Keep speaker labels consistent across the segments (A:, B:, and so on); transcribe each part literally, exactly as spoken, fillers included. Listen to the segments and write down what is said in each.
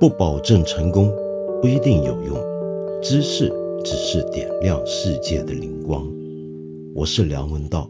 A: 不保证成功，不一定有用，知识只是点亮世界的灵光。我是梁文道。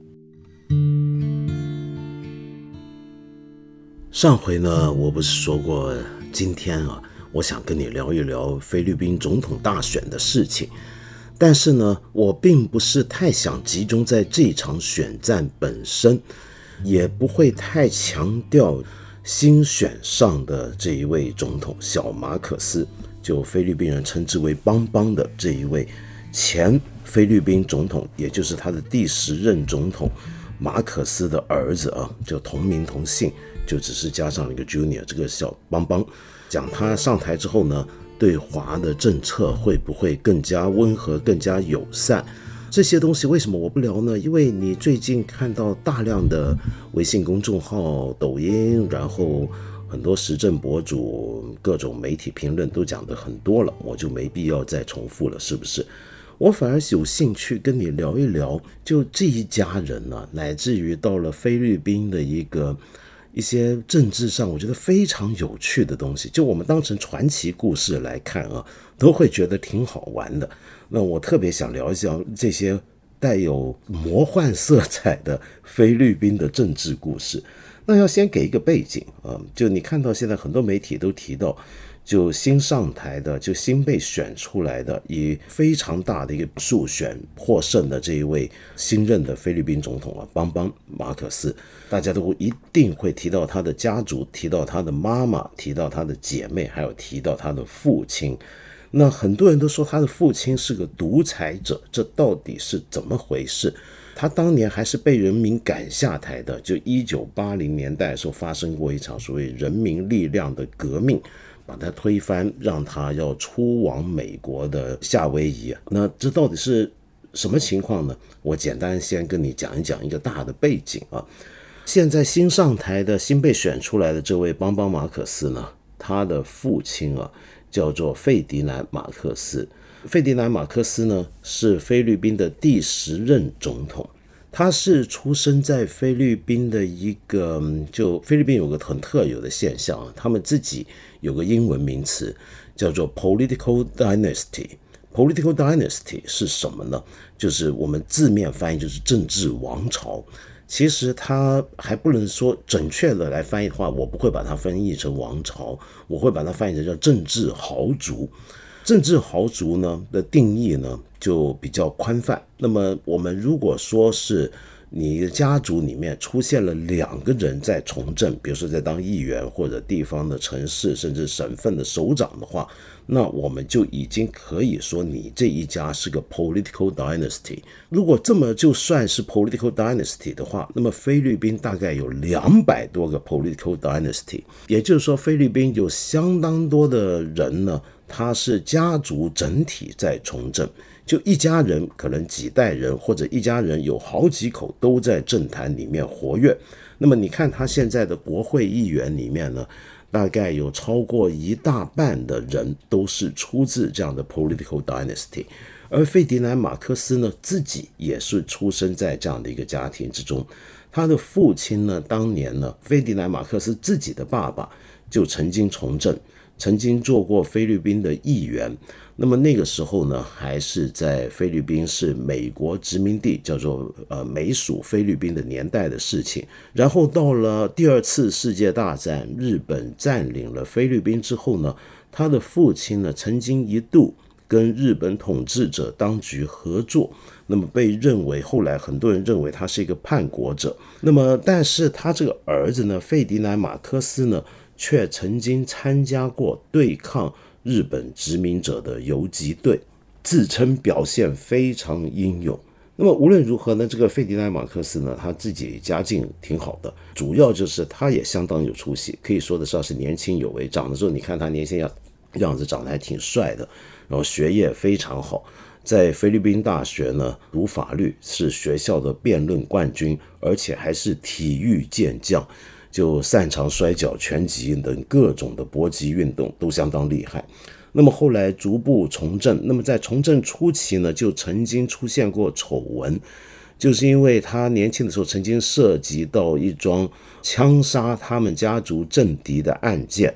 A: 上回呢，我不是说过今天啊，我想跟你聊一聊菲律宾总统大选的事情，但是呢，我并不是太想集中在这场选战本身，也不会太强调新选上的这一位总统小马可斯，就菲律宾人称之为邦邦的这一位前菲律宾总统，也就是他的第十任总统马可斯的儿子啊，就同名同姓，就只是加上了一个 Junior， 这个小邦邦。讲他上台之后呢，对华的政策会不会更加温和、更加友善？这些东西为什么我不聊呢？因为你最近看到大量的微信公众号、抖音，然后很多时政博主、各种媒体评论都讲得很多了，我就没必要再重复了，是不是？我反而有兴趣跟你聊一聊，就这一家人呢、啊，乃至于到了菲律宾的一个一些政治上我觉得非常有趣的东西，就我们当成传奇故事来看啊，都会觉得挺好玩的。那我特别想聊一下这些带有魔幻色彩的菲律宾的政治故事。那要先给一个背景啊，就你看到现在很多媒体都提到，就新上台的，就新被选出来的，以非常大的一个数选获胜的这一位新任的菲律宾总统啊，邦邦马可斯，大家都一定会提到他的家族，提到他的妈妈，提到他的姐妹，还有提到他的父亲。那很多人都说他的父亲是个独裁者，这到底是怎么回事？他当年还是被人民赶下台的，就一九八零年代的时候发生过一场所谓人民力量的革命，把他推翻，让他要出往美国的夏威夷。那这到底是什么情况呢？我简单先跟你讲一讲一个大的背景啊。现在新上台的、新被选出来的这位邦邦马可斯呢，他的父亲啊叫做费迪南马克斯。费迪南马克斯呢是菲律宾的第十任总统，他是出生在菲律宾的一个，就菲律宾有个很特有的现象，他们自己有个英文名词叫做 political dynasty。political dynasty 是什么呢？就是我们字面翻译就是政治王朝。其实它还不能说准确的来翻译的话，我不会把它翻译成王朝，我会把它翻译成叫政治豪族。政治豪族呢的定义呢就比较宽泛。那么我们如果说是你的家族里面出现了两个人在从政，比如说在当议员或者地方的城市甚至省份的首长的话，那我们就已经可以说你这一家是个 political dynasty。 如果这么就算是 political dynasty 的话，那么菲律宾大概有两百多个 political dynasty， 也就是说菲律宾有相当多的人呢，他是家族整体在从政，就一家人可能几代人，或者一家人有好几口都在政坛里面活跃。那么你看他现在的国会议员里面呢，大概有超过一大半的人都是出自这样的 political dynasty。 而费迪南马克斯呢，自己也是出生在这样的一个家庭之中。他的父亲呢，当年呢，费迪南马克斯自己的爸爸就曾经从政，曾经做过菲律宾的议员。那么那个时候呢，还是在菲律宾是美国殖民地，叫做呃美属菲律宾的年代的事情。然后到了第二次世界大战，日本占领了菲律宾之后呢，他的父亲呢曾经一度跟日本统治者当局合作，那么被认为，后来很多人认为他是一个叛国者。那么但是他这个儿子呢，费迪南马克斯呢，却曾经参加过对抗日本殖民者的游击队，自称表现非常英勇。那么无论如何呢，这个费迪南马克斯呢，他自己家境挺好的，主要就是他也相当有出息，可以说得上是年轻有为。长的时候你看他年轻样子长得还挺帅的，然后学业非常好，在菲律宾大学呢读法律，是学校的辩论冠军，而且还是体育健将，就擅长摔跤、拳击等各种的搏击运动都相当厉害。那么后来逐步从政，那么在从政初期呢，就曾经出现过丑闻，就是因为他年轻的时候曾经涉及到一桩枪杀他们家族政敌的案件。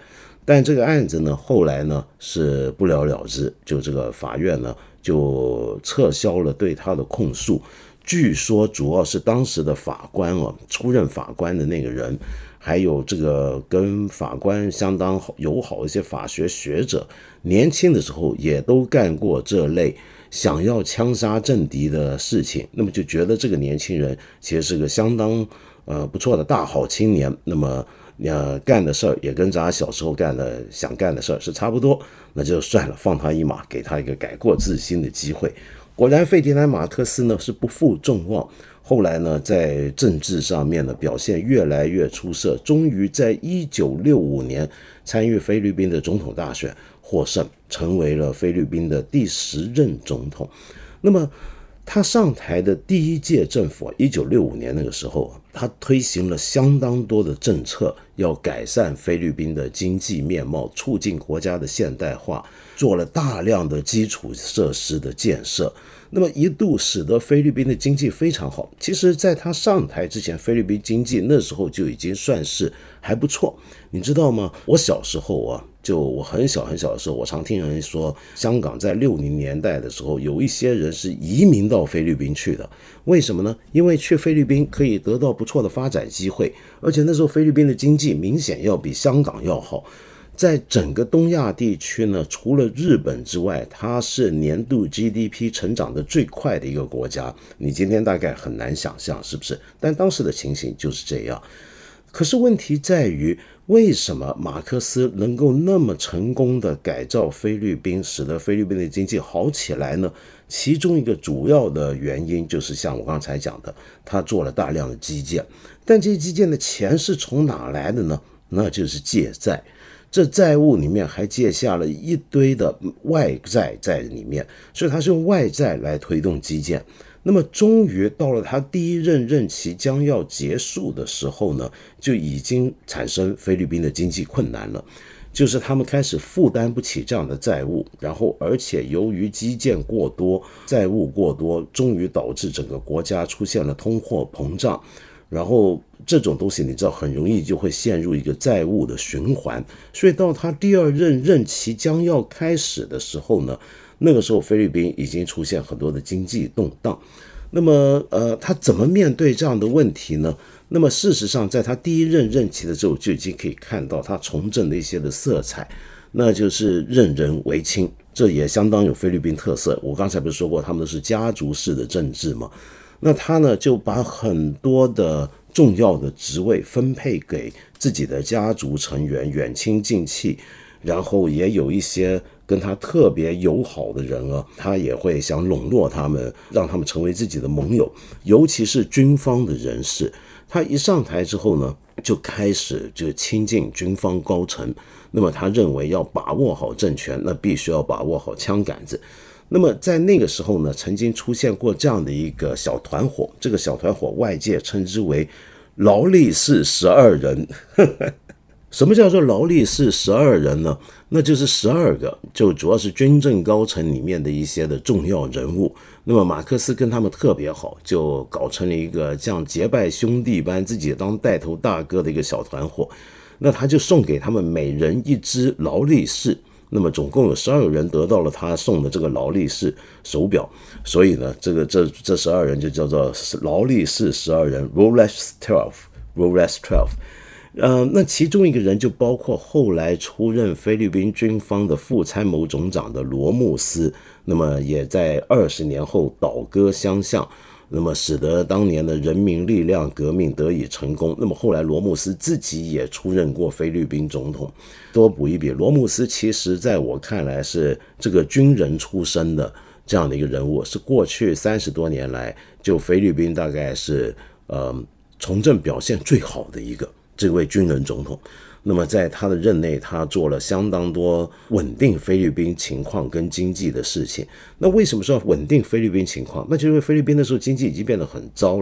A: 但这个案子呢，后来呢是不了了之，就这个法院呢就撤销了对他的控诉。据说主要是当时的法官啊，出任法官的那个人，还有这个跟法官相当友好一些法学学者，年轻的时候也都干过这类想要枪杀政敌的事情，那么就觉得这个年轻人其实是个相当呃不错的大好青年，那么呃干的事儿也跟咱小时候干的想干的事儿是差不多，那就算了，放他一马，给他一个改过自新的机会。果然费迪南马克思呢是不负众望，后来呢在政治上面呢表现越来越出色，终于在一九六五年参与菲律宾的总统大选获胜，成为了菲律宾的第十任总统。那么他上台的第一届政府一九六五年那个时候，他推行了相当多的政策，要改善菲律宾的经济面貌，促进国家的现代化，做了大量的基础设施的建设，那么一度使得菲律宾的经济非常好。其实在他上台之前，菲律宾经济那时候就已经算是还不错，你知道吗？我小时候啊，就我很小很小的时候，我常听人说，香港在六零年代的时候，有一些人是移民到菲律宾去的。为什么呢？因为去菲律宾可以得到不错的发展机会，而且那时候菲律宾的经济明显要比香港要好。在整个东亚地区呢，除了日本之外，它是年度 G D P 成长的最快的一个国家。你今天大概很难想象，是不是？但当时的情形就是这样。可是问题在于，为什么马克思能够那么成功的改造菲律宾，使得菲律宾的经济好起来呢？其中一个主要的原因就是像我刚才讲的，他做了大量的基建，但这些基建的钱是从哪来的呢？那就是借债。这债务里面还借下了一堆的外债在里面，所以他是用外债来推动基建。那么终于到了他第一任任期将要结束的时候呢，就已经产生菲律宾的经济困难了，就是他们开始负担不起这样的债务，然后而且由于基建过多，债务过多，终于导致整个国家出现了通货膨胀。然后这种东西你知道很容易就会陷入一个债务的循环，所以到他第二任任期将要开始的时候呢，那个时候菲律宾已经出现很多的经济动荡。那么呃，他怎么面对这样的问题呢？那么事实上在他第一任任期的时候就已经可以看到他从政的一些的色彩，那就是任人唯亲，这也相当有菲律宾特色。我刚才不是说过他们都是家族式的政治吗？那他呢就把很多的重要的职位分配给自己的家族成员，远亲近戚，然后也有一些跟他特别友好的人啊，他也会想笼络他们，让他们成为自己的盟友，尤其是军方的人士。他一上台之后呢，就开始就亲近军方高层，那么他认为要把握好政权，那必须要把握好枪杆子。那么在那个时候呢，曾经出现过这样的一个小团伙，这个小团伙外界称之为劳力士十二人。什么叫做劳力士十二人呢？那就是十二个，就主要是军政高层里面的一些的重要人物。那么马克思跟他们特别好，就搞成了一个像结拜兄弟般自己当带头大哥的一个小团伙。那他就送给他们每人一只劳力士。那么总共有十二个人得到了他送的这个劳力士手表，所以呢，这个这这十二人就叫做劳力士十二人 Rolex twelve Rolex twelve。呃，那其中一个人就包括后来出任菲律宾军方的副参谋总长的罗慕斯，那么也在二十年后倒戈相向。那么使得当年的人民力量革命得以成功。那么后来罗慕斯自己也出任过菲律宾总统。多补一笔，罗慕斯其实在我看来是这个军人出身的这样的一个人物，是过去三十多年来就菲律宾大概是呃从政表现最好的一个这位军人总统。那么在他的任内，他做了相当多稳定菲律宾情况跟经济的事情。那为什么说稳定菲律宾情况？那就是因为菲律宾那时候经济已经变得很糟了，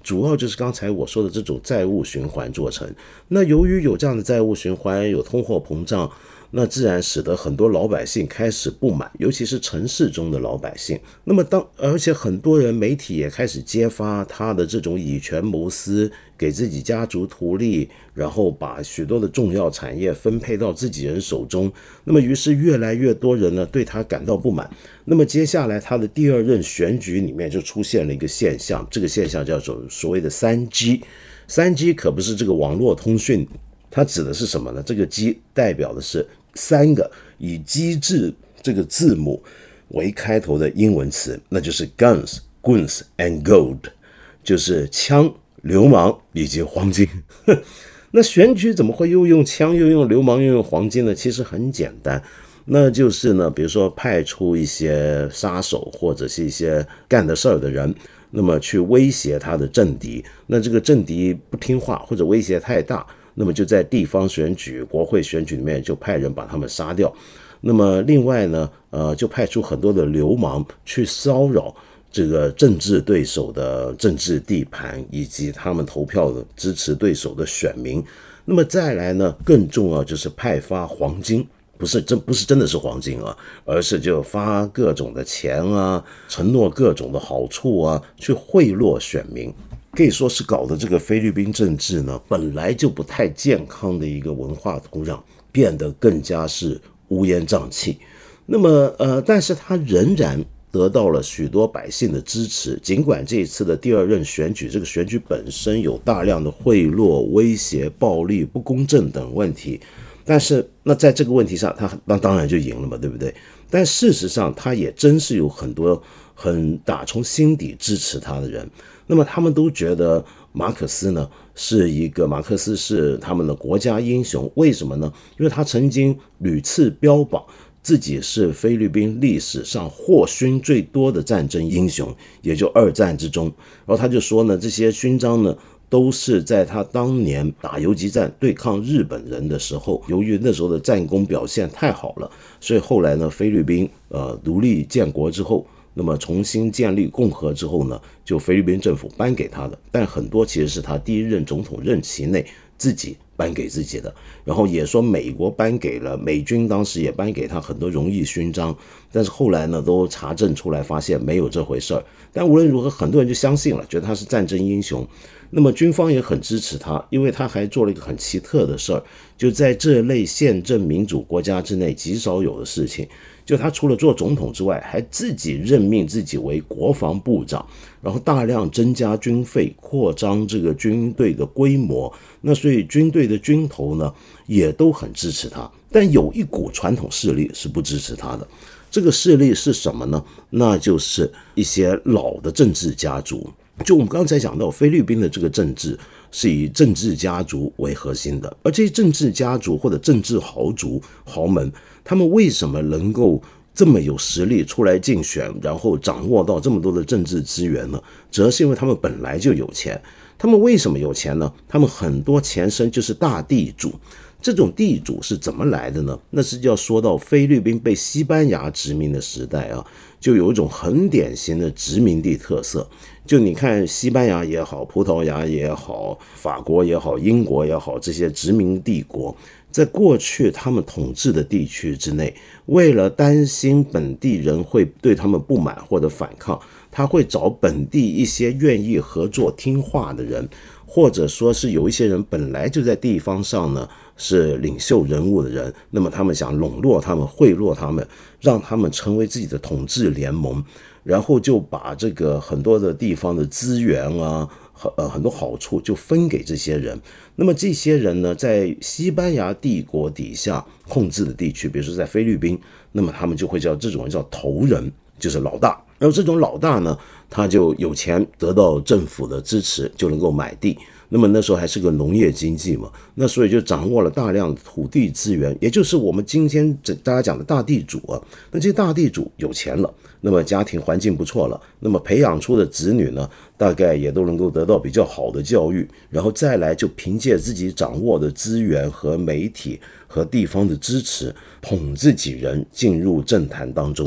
A: 主要就是刚才我说的这种债务循环做成。那由于有这样的债务循环，有通货膨胀，那自然使得很多老百姓开始不满，尤其是城市中的老百姓。那么当而且很多人媒体也开始揭发他的这种以权谋私，给自己家族图利，然后把许多的重要产业分配到自己人手中。那么于是越来越多人呢对他感到不满。那么接下来他的第二任选举里面就出现了一个现象，这个现象叫做所谓的三 G。三 G 可不是这个网络通讯，它指的是什么呢？这个 G 代表的是三个以机制这个字母为开头的英文词，那就是 guns, guns and gold， 就是枪、流氓以及黄金。那选举怎么会又用枪又用流氓又用黄金呢？其实很简单，那就是呢，比如说派出一些杀手或者是一些干的事儿的人，那么去威胁他的政敌，那这个政敌不听话或者威胁太大，那么就在地方选举、国会选举里面就派人把他们杀掉。那么另外呢，呃，就派出很多的流氓去骚扰这个政治对手的政治地盘，以及他们投票的支持对手的选民。那么再来呢，更重要就是派发黄金。不是真不是真的是黄金啊，而是就发各种的钱啊，承诺各种的好处啊，去贿赂选民。可以说是搞的这个菲律宾政治呢，本来就不太健康的一个文化土壤，变得更加是乌烟瘴气。那么呃，但是他仍然得到了许多百姓的支持，尽管这一次的第二任选举，这个选举本身有大量的贿赂、威胁、暴力、不公正等问题。但是那在这个问题上他那当然就赢了嘛，对不对？但事实上他也真是有很多很打从心底支持他的人，那么他们都觉得马可斯呢是一个马克思是他们的国家英雄。为什么呢？因为他曾经屡次标榜自己是菲律宾历史上获勋最多的战争英雄，也就二战之中。然后他就说呢，这些勋章呢都是在他当年打游击战对抗日本人的时候，由于那时候的战功表现太好了，所以后来呢，菲律宾呃独立建国之后，那么重新建立共和之后呢，就菲律宾政府颁给他的，但很多其实是他第一任总统任期内自己颁给自己的。然后也说美国颁给了，美军当时也颁给他很多荣誉勋章，但是后来呢都查证出来发现没有这回事儿。但无论如何，很多人就相信了，觉得他是战争英雄。那么军方也很支持他，因为他还做了一个很奇特的事儿，就在这类宪政民主国家之内极少有的事情，就他除了做总统之外，还自己任命自己为国防部长，然后大量增加军费，扩张这个军队的规模。那所以军队的军头呢也都很支持他，但有一股传统势力是不支持他的。这个势力是什么呢？那就是一些老的政治家族。就我们刚才讲到，菲律宾的这个政治是以政治家族为核心的，而这些政治家族或者政治豪族豪门，他们为什么能够这么有实力出来竞选，然后掌握到这么多的政治资源呢？主要是因为他们本来就有钱。他们为什么有钱呢？他们很多前身就是大地主。这种地主是怎么来的呢？那是要说到菲律宾被西班牙殖民的时代啊，就有一种很典型的殖民地特色。就你看西班牙也好，葡萄牙也好，法国也好，英国也好，这些殖民帝国在过去他们统治的地区之内，为了担心本地人会对他们不满或者反抗，他会找本地一些愿意合作听话的人，或者说是有一些人本来就在地方上呢是领袖人物的人，那么他们想笼络他们，贿赂他们，让他们成为自己的统治联盟，然后就把这个很多的地方的资源啊，呃很多好处就分给这些人。那么这些人呢，在西班牙帝国底下控制的地区，比如说在菲律宾，那么他们就会叫这种人叫头人，就是老大。然后这种老大呢，他就有钱，得到政府的支持，就能够买地。那么那时候还是个农业经济嘛，那所以就掌握了大量的土地资源，也就是我们今天大家讲的大地主啊。那这些大地主有钱了，那么家庭环境不错了，那么培养出的子女呢，大概也都能够得到比较好的教育，然后再来就凭借自己掌握的资源和媒体和地方的支持，捧自己人进入政坛当中。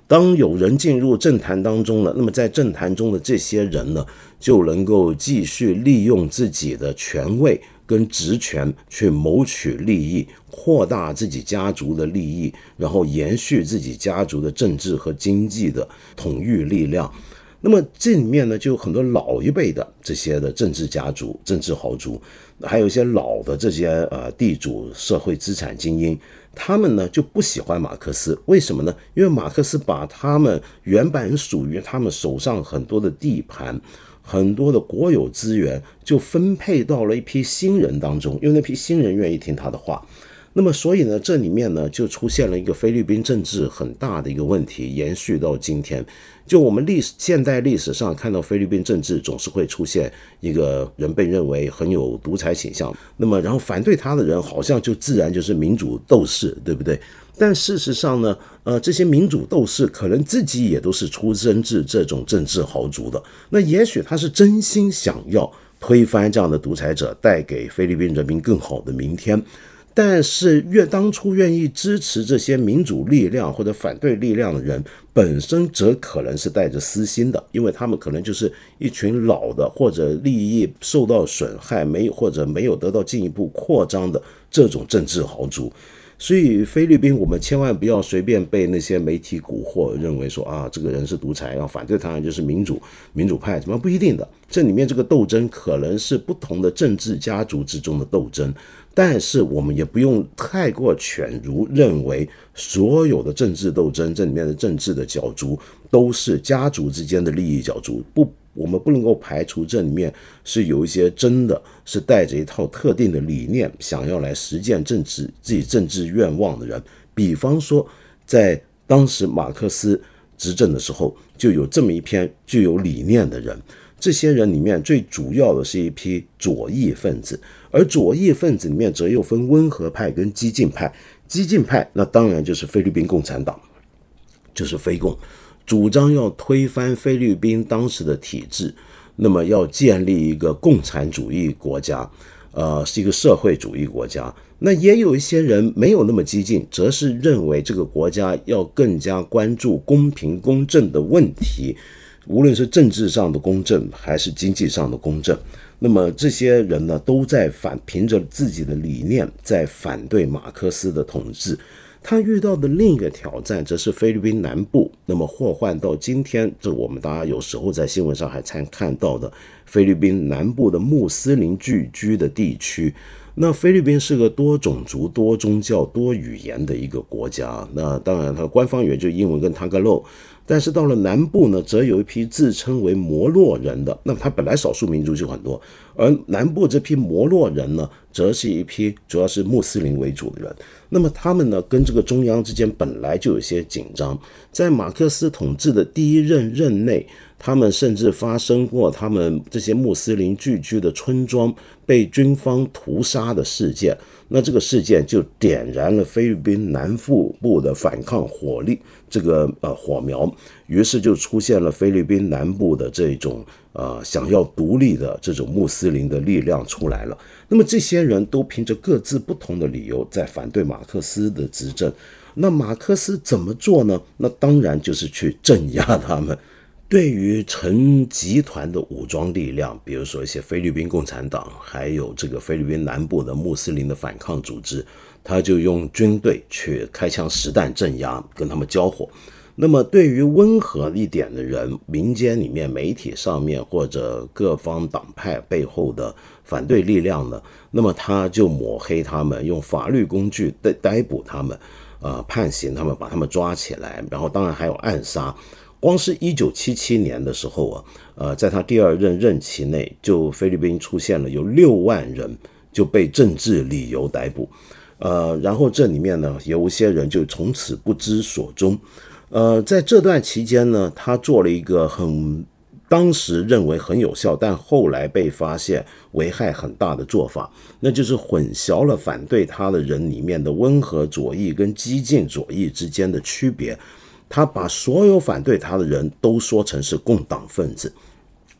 A: 当有人进入政坛当中了，那么在政坛中的这些人呢，就能够继续利用自己的权位跟职权去谋取利益，扩大自己家族的利益，然后延续自己家族的政治和经济的统御力量。那么这里面呢，就有很多老一辈的这些的政治家族、政治豪族，还有一些老的这些呃地主、社会资产精英，他们呢就不喜欢马克思。为什么呢？因为马克思把他们原本属于他们手上很多的地盘、很多的国有资源，就分配到了一批新人当中，因为那批新人愿意听他的话。那么所以呢，这里面呢就出现了一个菲律宾政治很大的一个问题，延续到今天。就我们历史现代历史上看到菲律宾政治总是会出现一个人被认为很有独裁倾向，那么然后反对他的人好像就自然就是民主斗士，对不对？但事实上呢，呃，这些民主斗士可能自己也都是出身自这种政治豪族的，那也许他是真心想要推翻这样的独裁者，带给菲律宾人民更好的明天。但是越当初愿意支持这些民主力量或者反对力量的人，本身则可能是带着私心的，因为他们可能就是一群老的或者利益受到损害没或者没有得到进一步扩张的这种政治豪族。所以菲律宾我们千万不要随便被那些媒体蛊惑，认为说啊这个人是独裁，然后反对他就是民主民主派，怎么不一定的。这里面这个斗争可能是不同的政治家族之中的斗争，但是我们也不用太过犬儒，认为所有的政治斗争这里面的政治的角逐都是家族之间的利益角逐，不，我们不能够排除这里面是有一些真的是带着一套特定的理念想要来实践政治自己政治愿望的人。比方说在当时马克思执政的时候，就有这么一批具有理念的人，这些人里面最主要的是一批左翼分子，而左翼分子里面则又分温和派跟激进派。激进派那当然就是菲律宾共产党，就是菲共，主张要推翻菲律宾当时的体制，那么要建立一个共产主义国家，呃，是一个社会主义国家。那也有一些人没有那么激进，则是认为这个国家要更加关注公平公正的问题，无论是政治上的公正还是经济上的公正。那么这些人呢，都在反凭着自己的理念在反对马克思的统治。他遇到的另一个挑战则是菲律宾南部，那么祸患到今天，这我们大家有时候在新闻上还常看到的菲律宾南部的穆斯林聚居的地区。那菲律宾是个多种族、多宗教、多语言的一个国家，那当然它官方语言就英文跟塔格洛，但是到了南部呢，则有一批自称为摩洛人的，那么它本来少数民族就很多，而南部这批摩洛人呢，则是一批主要是穆斯林为主的人。那么他们呢，跟这个中央之间本来就有些紧张，在马克思统治的第一任任内，他们甚至发生过他们这些穆斯林聚居的村庄被军方屠杀的事件。那这个事件就点燃了菲律宾南腹部的反抗火力这个呃火苗，于是就出现了菲律宾南部的这种呃想要独立的这种穆斯林的力量出来了。那么这些人都凭着各自不同的理由在反对马克思的执政。那马克思怎么做呢？那当然就是去镇压他们。对于成集团的武装力量，比如说一些菲律宾共产党，还有这个菲律宾南部的穆斯林的反抗组织，他就用军队去开枪实弹镇压，跟他们交火。那么对于温和一点的人，民间里面、媒体上面或者各方党派背后的反对力量呢，那么他就抹黑他们，用法律工具逮捕他们，呃，判刑他们，把他们抓起来，然后当然还有暗杀。光是一九七七年的时候啊，呃，在他第二任任期内，就菲律宾出现了有六万人就被政治理由逮捕，呃，然后这里面呢，有一些人就从此不知所终。呃，在这段期间呢，他做了一个很当时认为很有效，但后来被发现危害很大的做法，那就是混淆了反对他的人里面的温和左翼跟激进左翼之间的区别。他把所有反对他的人都说成是共党分子，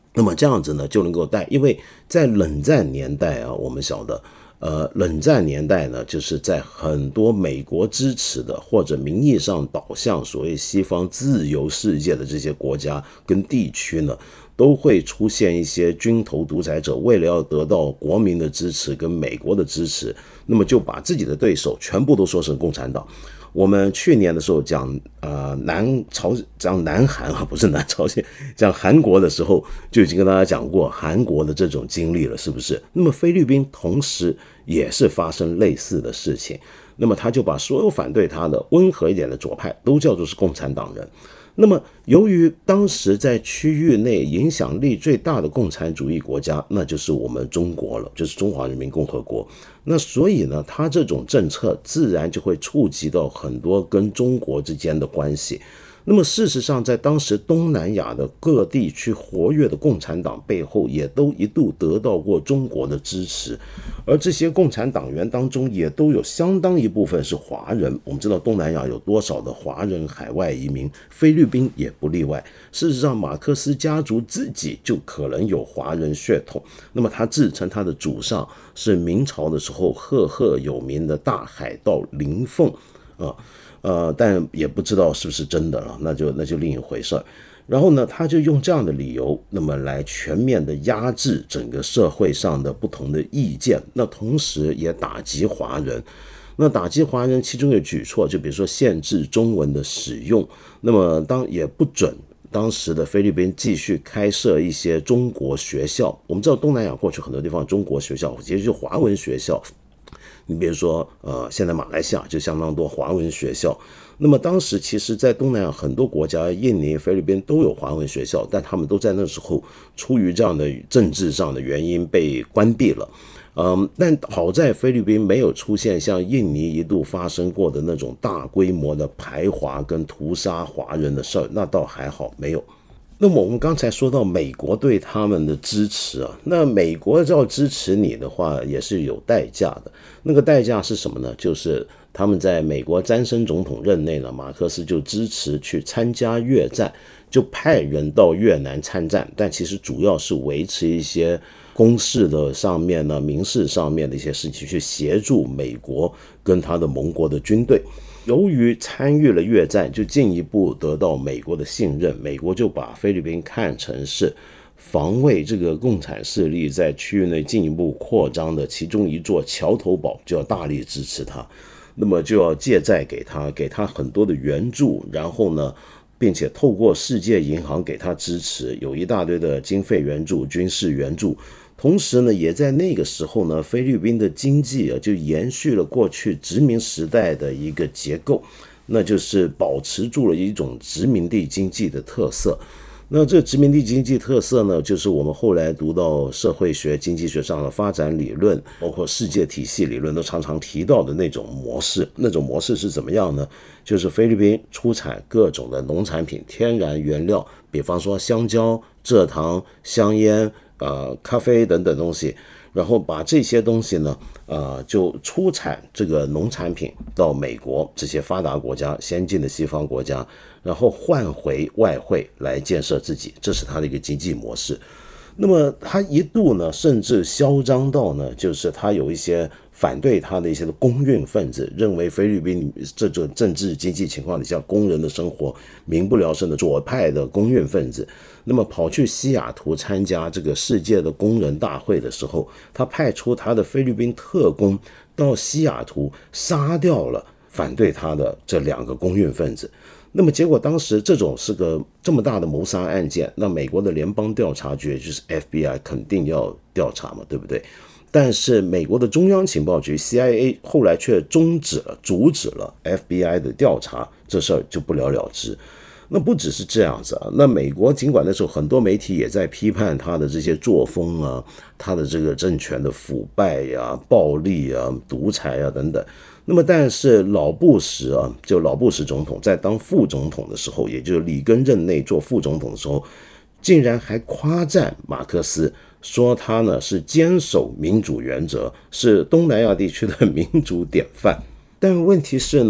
A: 那么这样子呢，就能够带，因为在冷战年代啊，我们晓得，呃，冷战年代呢，就是在很多美国支持的或者名义上导向所谓西方自由世界的这些国家跟地区呢，都会出现一些军头独裁者，为了要得到国民的支持跟美国的支持，那么就把自己的对手全部都说成共产党。我们去年的时候讲呃南朝讲南韩啊，不是南朝鲜，讲韩国的时候就已经跟大家讲过韩国的这种经历了，是不是？那么菲律宾同时也是发生类似的事情，那么他就把所有反对他的温和一点的左派都叫做是共产党人。那么由于当时在区域内影响力最大的共产主义国家，那就是我们中国了，就是中华人民共和国。那所以呢，他这种政策自然就会触及到很多跟中国之间的关系。那么事实上，在当时东南亚的各地区活跃的共产党背后，也都一度得到过中国的支持，而这些共产党员当中，也都有相当一部分是华人。我们知道东南亚有多少的华人海外移民，菲律宾也不例外。事实上，马克思家族自己就可能有华人血统。那么他自称他的祖上是明朝的时候赫赫有名的大海盗林凤啊。呃，但也不知道是不是真的了，那就那就另一回事。然后呢，他就用这样的理由，那么来全面的压制整个社会上的不同的意见，那同时也打击华人。那打击华人其中有举措，就比如说限制中文的使用，那么当也不准当时的菲律宾继续开设一些中国学校。我们知道东南亚过去很多地方中国学校，其实就是华文学校。你比如说，呃，现在马来西亚就相当多华文学校。那么当时其实，在东南亚很多国家，印尼、菲律宾都有华文学校，但他们都在那时候出于这样的政治上的原因被关闭了。嗯，但好在菲律宾没有出现像印尼一度发生过的那种大规模的排华跟屠杀华人的事儿，那倒还好没有。那么我们刚才说到美国对他们的支持啊，那美国要支持你的话也是有代价的。那个代价是什么呢？就是他们在美国詹森总统任内呢，马克思就支持去参加越战，就派人到越南参战，但其实主要是维持一些公事的上面呢、民事上面的一些事情，去协助美国跟他的盟国的军队。由于参与了越战，就进一步得到美国的信任，美国就把菲律宾看成是防卫这个共产势力在区域内进一步扩张的其中一座桥头堡，就要大力支持他，那么就要借债给他，给他很多的援助，然后呢，并且透过世界银行给他支持，有一大堆的经费援助、军事援助。同时呢，也在那个时候呢，菲律宾的经济啊就延续了过去殖民时代的一个结构，那就是保持住了一种殖民地经济的特色。那这殖民地经济特色呢，就是我们后来读到社会学、经济学上的发展理论，包括世界体系理论都常常提到的那种模式。那种模式是怎么样呢？就是菲律宾出产各种的农产品、天然原料，比方说香蕉、蔗糖、香烟、呃，咖啡等等东西，然后把这些东西呢，呃，就出产这个农产品到美国这些发达国家、先进的西方国家，然后换回外汇来建设自己，这是他的一个经济模式。那么他一度呢，甚至嚣张到呢，就是他有一些反对他的一些公运分子，认为菲律宾这种政治经济情况底下，工人的生活民不聊生的左派的公运分子，那么跑去西雅图参加这个世界的工人大会的时候，他派出他的菲律宾特工到西雅图杀掉了反对他的这两个公运分子。那么结果当时这种是个这么大的谋杀案件，那美国的联邦调查局就是 F B I 肯定要调查嘛，对不对？但是美国的中央情报局 C I A 后来却终止了、阻止了 F B I 的调查，这事儿就不了了之。那不只是这样子啊，那美国尽管那时候很多媒体也在批判他的这些作风啊，他的这个政权的腐败呀、啊、暴力啊、独裁啊等等。那么但是老布什啊，就老布什总统在当副总统的时候，也就是里根任内做副总统的时候，竟然还夸赞马克思，说他呢是坚守民主原则，是东南亚地区的民主典范。但问题是呢，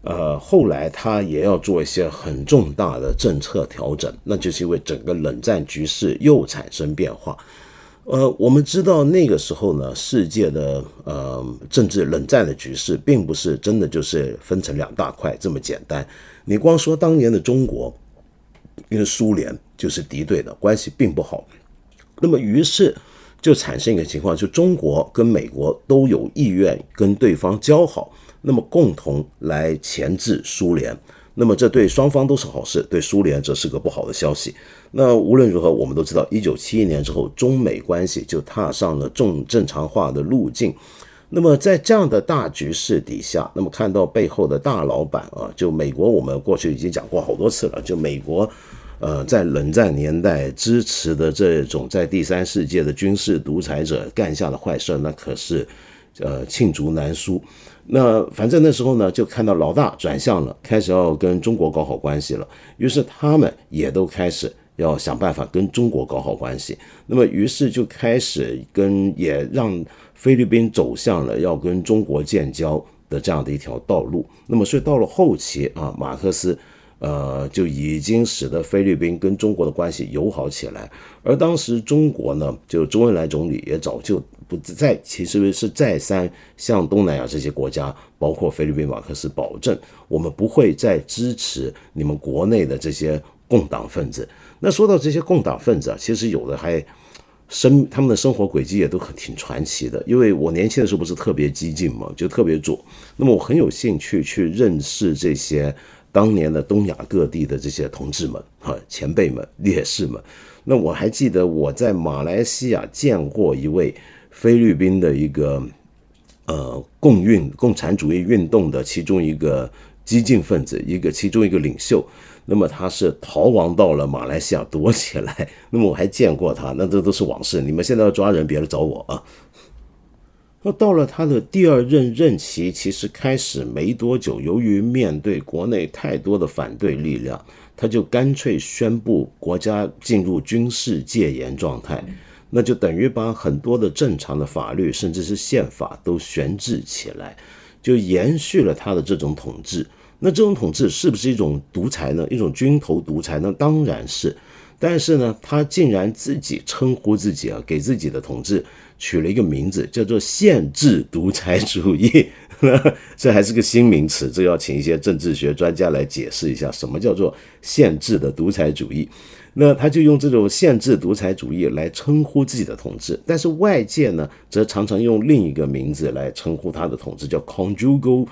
A: 呃，后来他也要做一些很重大的政策调整，那就是因为整个冷战局势又产生变化。呃，我们知道那个时候呢，世界的呃政治冷战的局势，并不是真的就是分成两大块这么简单。你光说当年的中国跟苏联就是敌对的，关系并不好。那么于是就产生一个情况，就中国跟美国都有意愿跟对方交好，那么共同来钳制苏联。那么这对双方都是好事，对苏联则是个不好的消息。那无论如何，我们都知道一九七一年之后，中美关系就踏上了重正常化的路径。那么在这样的大局势底下，那么看到背后的大老板啊，就美国，我们过去已经讲过好多次了，就美国呃，在冷战年代支持的这种在第三世界的军事独裁者干下的坏事，那可是呃罄竹难书。那反正那时候呢，就看到老大转向了，开始要跟中国搞好关系了，于是他们也都开始要想办法跟中国搞好关系。那么于是就开始跟也让菲律宾走向了要跟中国建交的这样的一条道路。那么所以到了后期啊，马克思呃，就已经使得菲律宾跟中国的关系友好起来。而当时中国呢，就周恩来总理也早就不再，其实是再三向东南亚这些国家，包括菲律宾马克思保证，我们不会再支持你们国内的这些共党分子。那说到这些共党分子啊，其实有的还生他们的生活轨迹也都很挺传奇的。因为我年轻的时候不是特别激进嘛，就特别左，那么我很有兴趣去认识这些当年的东亚各地的这些同志们、前辈们、烈士们。那我还记得我在马来西亚见过一位菲律宾的一个呃共运共产主义运动的其中一个激进分子，一个其中一个领袖。那么他是逃亡到了马来西亚躲起来，那么我还见过他，那这都是往事。你们现在要抓人，别来找我啊！那到了他的第二任任期，其实开始没多久，由于面对国内太多的反对力量，他就干脆宣布国家进入军事戒严状态，那就等于把很多的正常的法律甚至是宪法都悬置起来，就延续了他的这种统治。那这种统治是不是一种独裁呢？一种军头独裁呢？当然是。但是呢，他竟然自己称呼自己啊，给自己的统治取了一个名字，叫做限制独裁主义。这还是个新名词，这要请一些政治学专家来解释一下什么叫做限制的独裁主义。那他就用这种限制独裁主义来称呼自己的统治，但是外界呢，则常常用另一个名字来称呼他的统治，叫 conjugal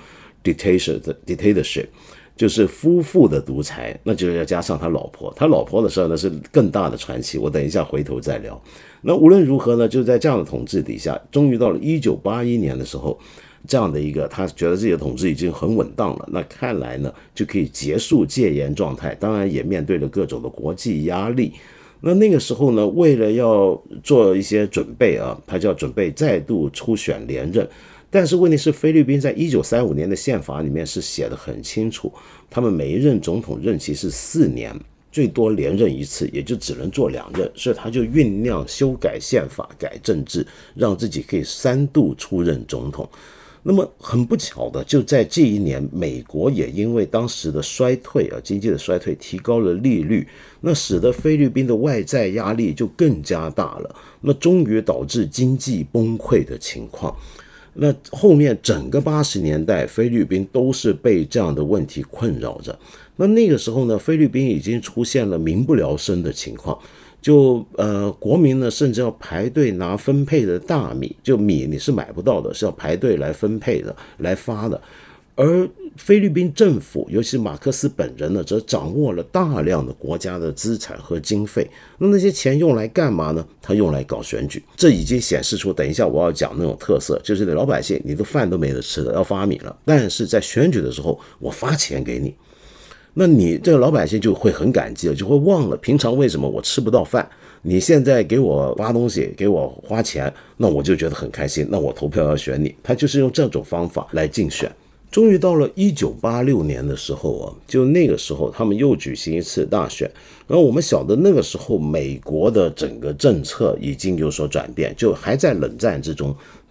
A: dictatorship， 就是夫妇的独裁，那就要加上他老婆，他老婆的事儿呢是更大的传奇，我等一下回头再聊。那无论如何呢，就在这样的统治底下，终于到了一九八一年的时候，这样的一个他觉得自己的统治已经很稳当了，那看来呢就可以结束戒严状态，当然也面对了各种的国际压力。那那个时候呢，为了要做一些准备啊，他就要准备再度初选连任。但是问题是，菲律宾在一九三五年的宪法里面是写得很清楚，他们每一任总统任期是四年，最多连任一次，也就只能做两任，所以他就酝酿修改宪法、改政治，让自己可以三度出任总统。那么很不巧的，就在这一年，美国也因为当时的衰退啊，经济的衰退，提高了利率，那使得菲律宾的外债压力就更加大了，那终于导致经济崩溃的情况。那后面整个八十年代，菲律宾都是被这样的问题困扰着。那那个时候呢，菲律宾已经出现了民不聊生的情况，就呃国民呢甚至要排队拿分配的大米，就米你是买不到的，是要排队来分配的，来发的。而菲律宾政府，尤其是马克思本人呢，则掌握了大量的国家的资产和经费。那那些钱用来干嘛呢？他用来搞选举。这已经显示出，等一下我要讲那种特色，就是老百姓你的饭都没得吃了，要发米了，但是在选举的时候我发钱给你，那你这个老百姓就会很感激了，就会忘了平常为什么我吃不到饭，你现在给我发东西，给我花钱，那我就觉得很开心，那我投票要选你。他就是用这种方法来竞选。终于到了一九八六年的时候啊，就那个时候他们又举行一次大选。然后我们晓得那个时候美国的整个政策已经有所转变，就还在冷战之中，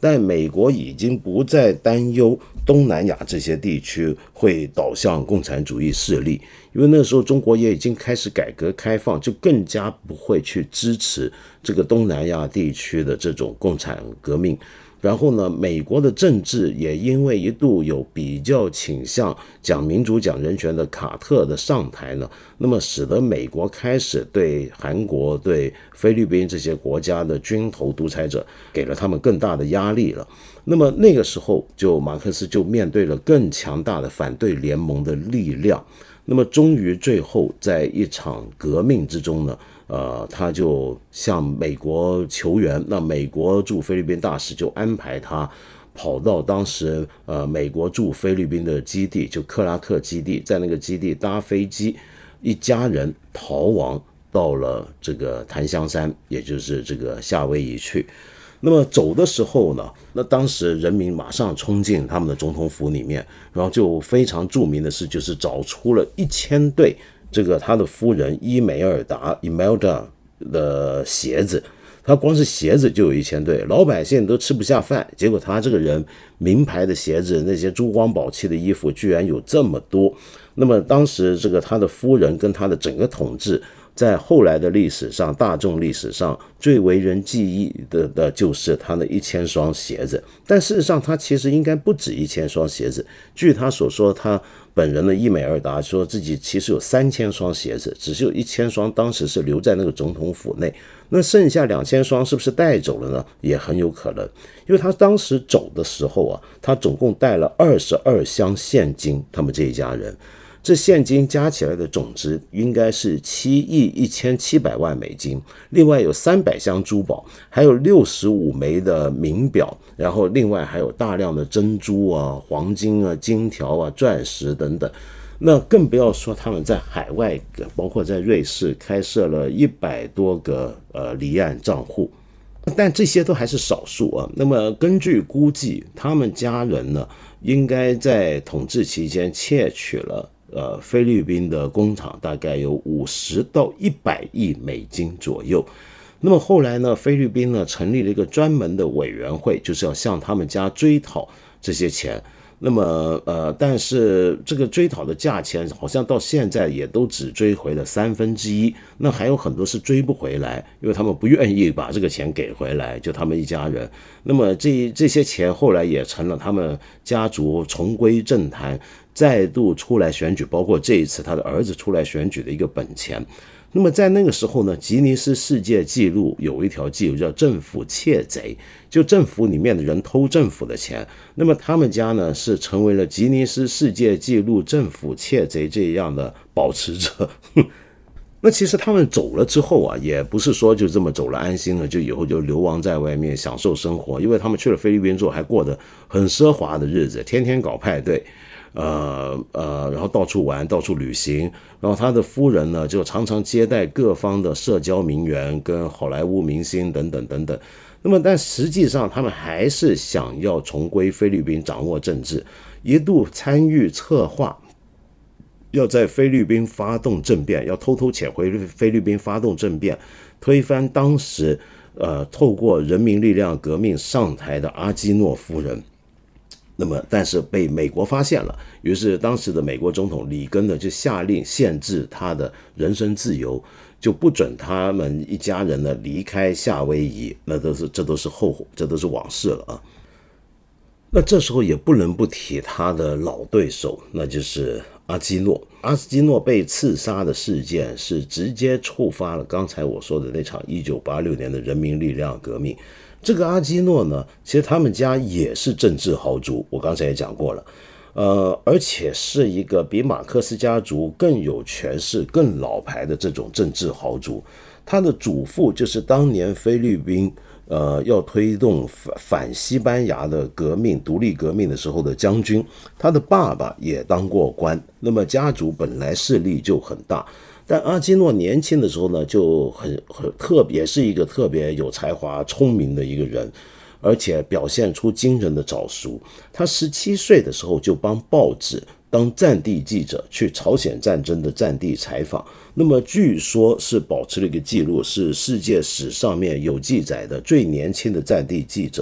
A: 但美国已经不再担忧东南亚这些地区会导向共产主义势力，因为那时候中国也已经开始改革开放，就更加不会去支持这个东南亚地区的这种共产革命。然后呢，美国的政治也因为一度有比较倾向讲民主讲人权的卡特的上台呢，那么使得美国开始对韩国对菲律宾这些国家的军头独裁者给了他们更大的压力了。那么那个时候就马克思就面对了更强大的反对联盟的力量，那么终于最后在一场革命之中呢，呃，他就向美国求援，那美国驻菲律宾大使就安排他跑到当时呃美国驻菲律宾的基地，就克拉克基地，在那个基地搭飞机，一家人逃亡到了这个檀香山，也就是这个夏威夷去。那么走的时候呢，那当时人民马上冲进他们的总统府里面，然后就非常著名的是，就是找出了一千对这个他的夫人伊梅尔达 Imelda 的鞋子，他光是鞋子就有一千对，老百姓都吃不下饭，结果他这个人名牌的鞋子，那些珠光宝气的衣服居然有这么多。那么当时这个他的夫人跟他的整个统治，在后来的历史上，大众历史上最为人记忆 的, 的就是他的一千双鞋子，但事实上他其实应该不止一千双鞋子。据他所说，他本人的伊美尔达说自己其实有三千双鞋子，只是有一千双当时是留在那个总统府内，那剩下两千双是不是带走了呢？也很有可能，因为他当时走的时候啊，他总共带了二十二箱现金，他们这一家人。这现金加起来的总值应该是七亿一千七百万美金，另外有三百箱珠宝，还有六十五枚的名表，然后另外还有大量的珍珠啊、黄金啊、金条啊、钻石等等。那更不要说他们在海外，包括在瑞士开设了一百多个呃离岸账户。但这些都还是少数啊。那么根据估计，他们家人呢，应该在统治期间窃取了呃，菲律宾的工厂大概有五十到一百亿美金左右。那么后来呢，菲律宾呢成立了一个专门的委员会，就是要向他们家追讨这些钱。那么呃，但是这个追讨的价钱好像到现在也都只追回了三分之一，那还有很多是追不回来，因为他们不愿意把这个钱给回来，就他们一家人。那么这这些钱后来也成了他们家族重归政坛，再度出来选举，包括这一次他的儿子出来选举的一个本钱。那么在那个时候呢，吉尼斯世界纪录有一条记录叫政府窃贼，就政府里面的人偷政府的钱。那么他们家呢是成为了吉尼斯世界纪录政府窃贼这样的保持者。那其实他们走了之后啊，也不是说就这么走了安心了，就以后就流亡在外面享受生活，因为他们去了菲律宾之后还过得很奢华的日子，天天搞派对。呃呃，然后到处玩，到处旅行，然后他的夫人呢，就常常接待各方的社交名媛跟好莱坞明星等等等等。那么，但实际上他们还是想要重归菲律宾，掌握政治，一度参与策划，要在菲律宾发动政变，要偷偷潜回菲律宾发动政变，推翻当时呃透过人民力量革命上台的阿基诺夫人。那么但是被美国发现了，于是当时的美国总统里根呢就下令限制他的人身自由，就不准他们一家人呢离开夏威夷。那都是这都是后这都是往事了啊。那这时候也不能不提他的老对手，那就是阿基诺。阿基诺被刺杀的事件是直接触发了刚才我说的那场一九八六年的人民力量革命。这个阿基诺呢，其实他们家也是政治豪族，我刚才也讲过了，呃，而且是一个比马克思家族更有权势、更老牌的这种政治豪族。他的祖父就是当年菲律宾呃要推动反西班牙的革命、独立革命的时候的将军，他的爸爸也当过官，那么家族本来势力就很大。但阿基诺年轻的时候呢，就很很特别，也是一个特别有才华、聪明的一个人，而且表现出惊人的早熟。他十七岁的时候就帮报纸当战地记者，去朝鲜战争的战地采访。那么据说是保持了一个记录，是世界史上面有记载的最年轻的战地记者。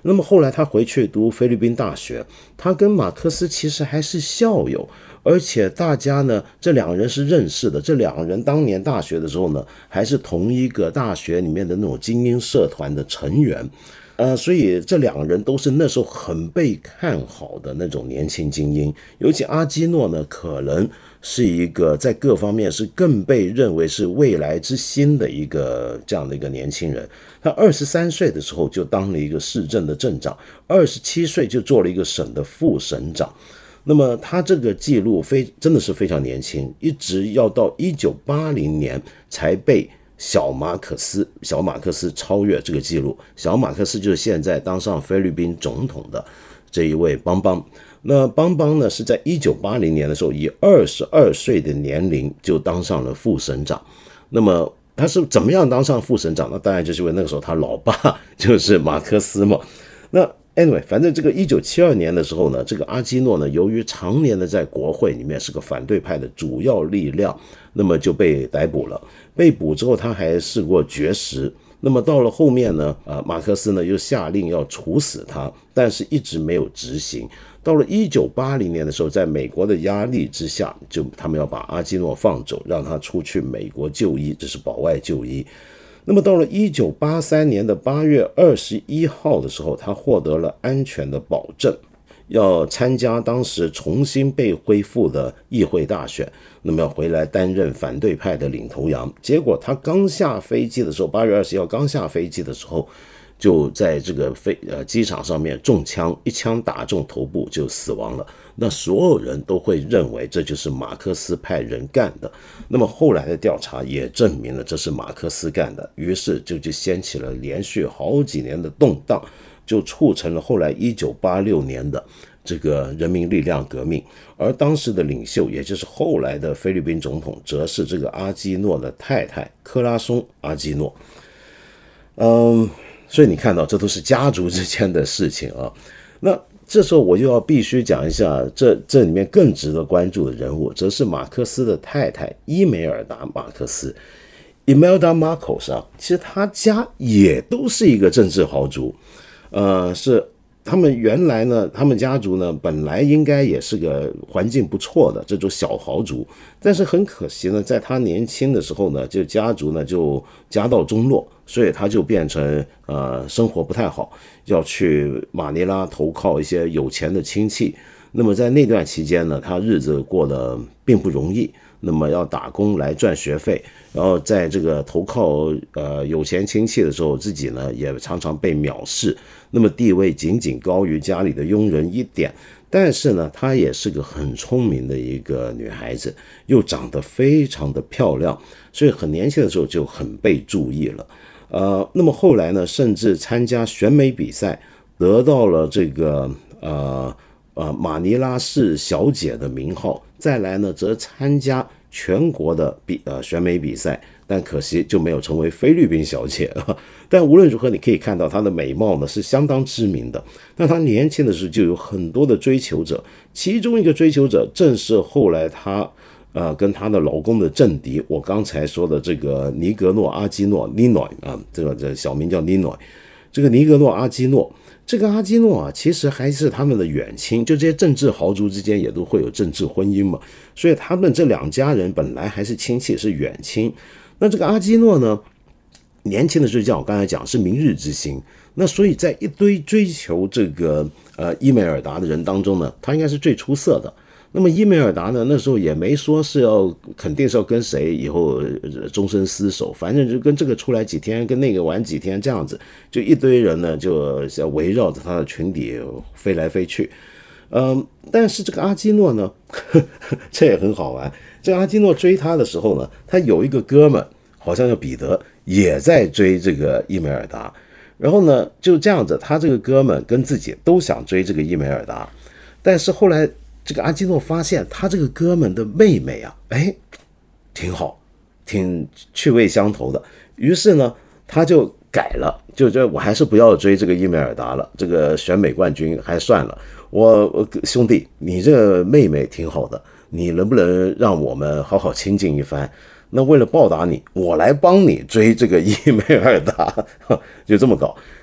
A: 那么后来他回去读菲律宾大学，他跟马克思其实还是校友，而且大家呢，这两个人是认识的。这两个人当年大学的时候呢，还是同一个大学里面的那种精英社团的成员。呃，所以这两个人都是那时候很被看好的那种年轻精英，尤其阿基诺呢，可能是一个在各方面是更被认为是未来之星的一个这样的一个年轻人。他二十三岁的时候就当了一个市政的镇长，二十七岁就做了一个省的副省长。那么他这个记录非真的是非常年轻，一直要到一九八零年才被小马可斯小马克思超越这个记录。小马克思就是现在当上菲律宾总统的这一位邦邦。那邦邦呢，是在一九八零年的时候以二十二岁的年龄就当上了副省长。那么他是怎么样当上副省长？那当然就是因为那个时候他老爸就是马克思嘛。那 anyway， 反正这个一九七二年的时候呢，这个阿基诺呢，由于常年的在国会里面是个反对派的主要力量，那么就被逮捕了。被捕之后，他还试过绝食。那么到了后面呢，呃，马克思呢又下令要处死他，但是一直没有执行。到了一九八零年的时候，在美国的压力之下，就他们要把阿基诺放走，让他出去美国就医，这是保外就医。那么到了一九八三年的八月二十一号的时候，他获得了安全的保证，要参加当时重新被恢复的议会大选，那么要回来担任反对派的领头羊。结果他刚下飞机的时候，八月二十一号刚下飞机的时候，就在这个飞呃机场上面中枪，一枪打中头部就死亡了。那所有人都会认为这就是马克思派人干的。那么后来的调查也证明了这是马克思干的，于是就就掀起了连续好几年的动荡，就促成了后来一九八六年的这个人民力量革命。而当时的领袖，也就是后来的菲律宾总统，则是这个阿基诺的太太克拉松阿基诺。嗯，所以你看到这都是家族之间的事情啊。那这时候我就要必须讲一下，这这里面更值得关注的人物，则是马克思的太太伊梅尔达马克思 Imelda Marcos 啊，其实他家也都是一个政治豪族。呃，是他们原来呢，他们家族呢本来应该也是个环境不错的这种小豪族，但是很可惜呢，在他年轻的时候呢，就家族呢就家道中落，所以他就变成呃生活不太好，要去马尼拉投靠一些有钱的亲戚。那么在那段期间呢，他日子过得并不容易，那么要打工来赚学费，然后在这个投靠呃有钱亲戚的时候，自己呢也常常被藐视，那么地位仅仅高于家里的佣人一点。但是呢，她也是个很聪明的一个女孩子，又长得非常的漂亮，所以很年轻的时候就很被注意了。呃，那么后来呢，甚至参加选美比赛，得到了这个呃呃马尼拉市小姐的名号。再来呢，则参加全国的比呃选美比赛，但可惜就没有成为菲律宾小姐了。但无论如何，你可以看到她的美貌呢是相当知名的。那她年轻的时候就有很多的追求者，其中一个追求者正是后来她呃跟她的老公的政敌，我刚才说的这个尼格诺阿基诺 Ninoy 啊，这个这小名叫 Ninoy， 这个尼格诺阿基诺。这个阿基诺啊，其实还是他们的远亲，就这些政治豪族之间也都会有政治婚姻嘛，所以他们这两家人本来还是亲戚，是远亲。那这个阿基诺呢，年轻的时候像我刚才讲是明日之星，那所以在一堆追求这个呃伊梅尔达的人当中呢，他应该是最出色的。那么伊梅尔达呢，那时候也没说是要肯定是要跟谁以后终身厮守，反正就跟这个出来几天，跟那个玩几天，这样子，就一堆人呢就围绕着他的裙底飞来飞去。嗯，但是这个阿基诺呢，呵呵这也很好玩。这个阿基诺追他的时候呢，他有一个哥们，好像叫彼得，也在追这个伊梅尔达。然后呢，就这样子，他这个哥们跟自己都想追这个伊梅尔达，但是后来这个阿基诺发现他这个哥们的妹妹啊，哎，挺好，挺趣味相投的。于是呢，他就改了，就觉得我还是不要追这个伊梅尔达了，这个选美冠军还算了。我, 我兄弟，你这个妹妹挺好的，你能不能让我们好好亲近一番？那为了报答你，我来帮你追这个伊梅尔达，就这么搞。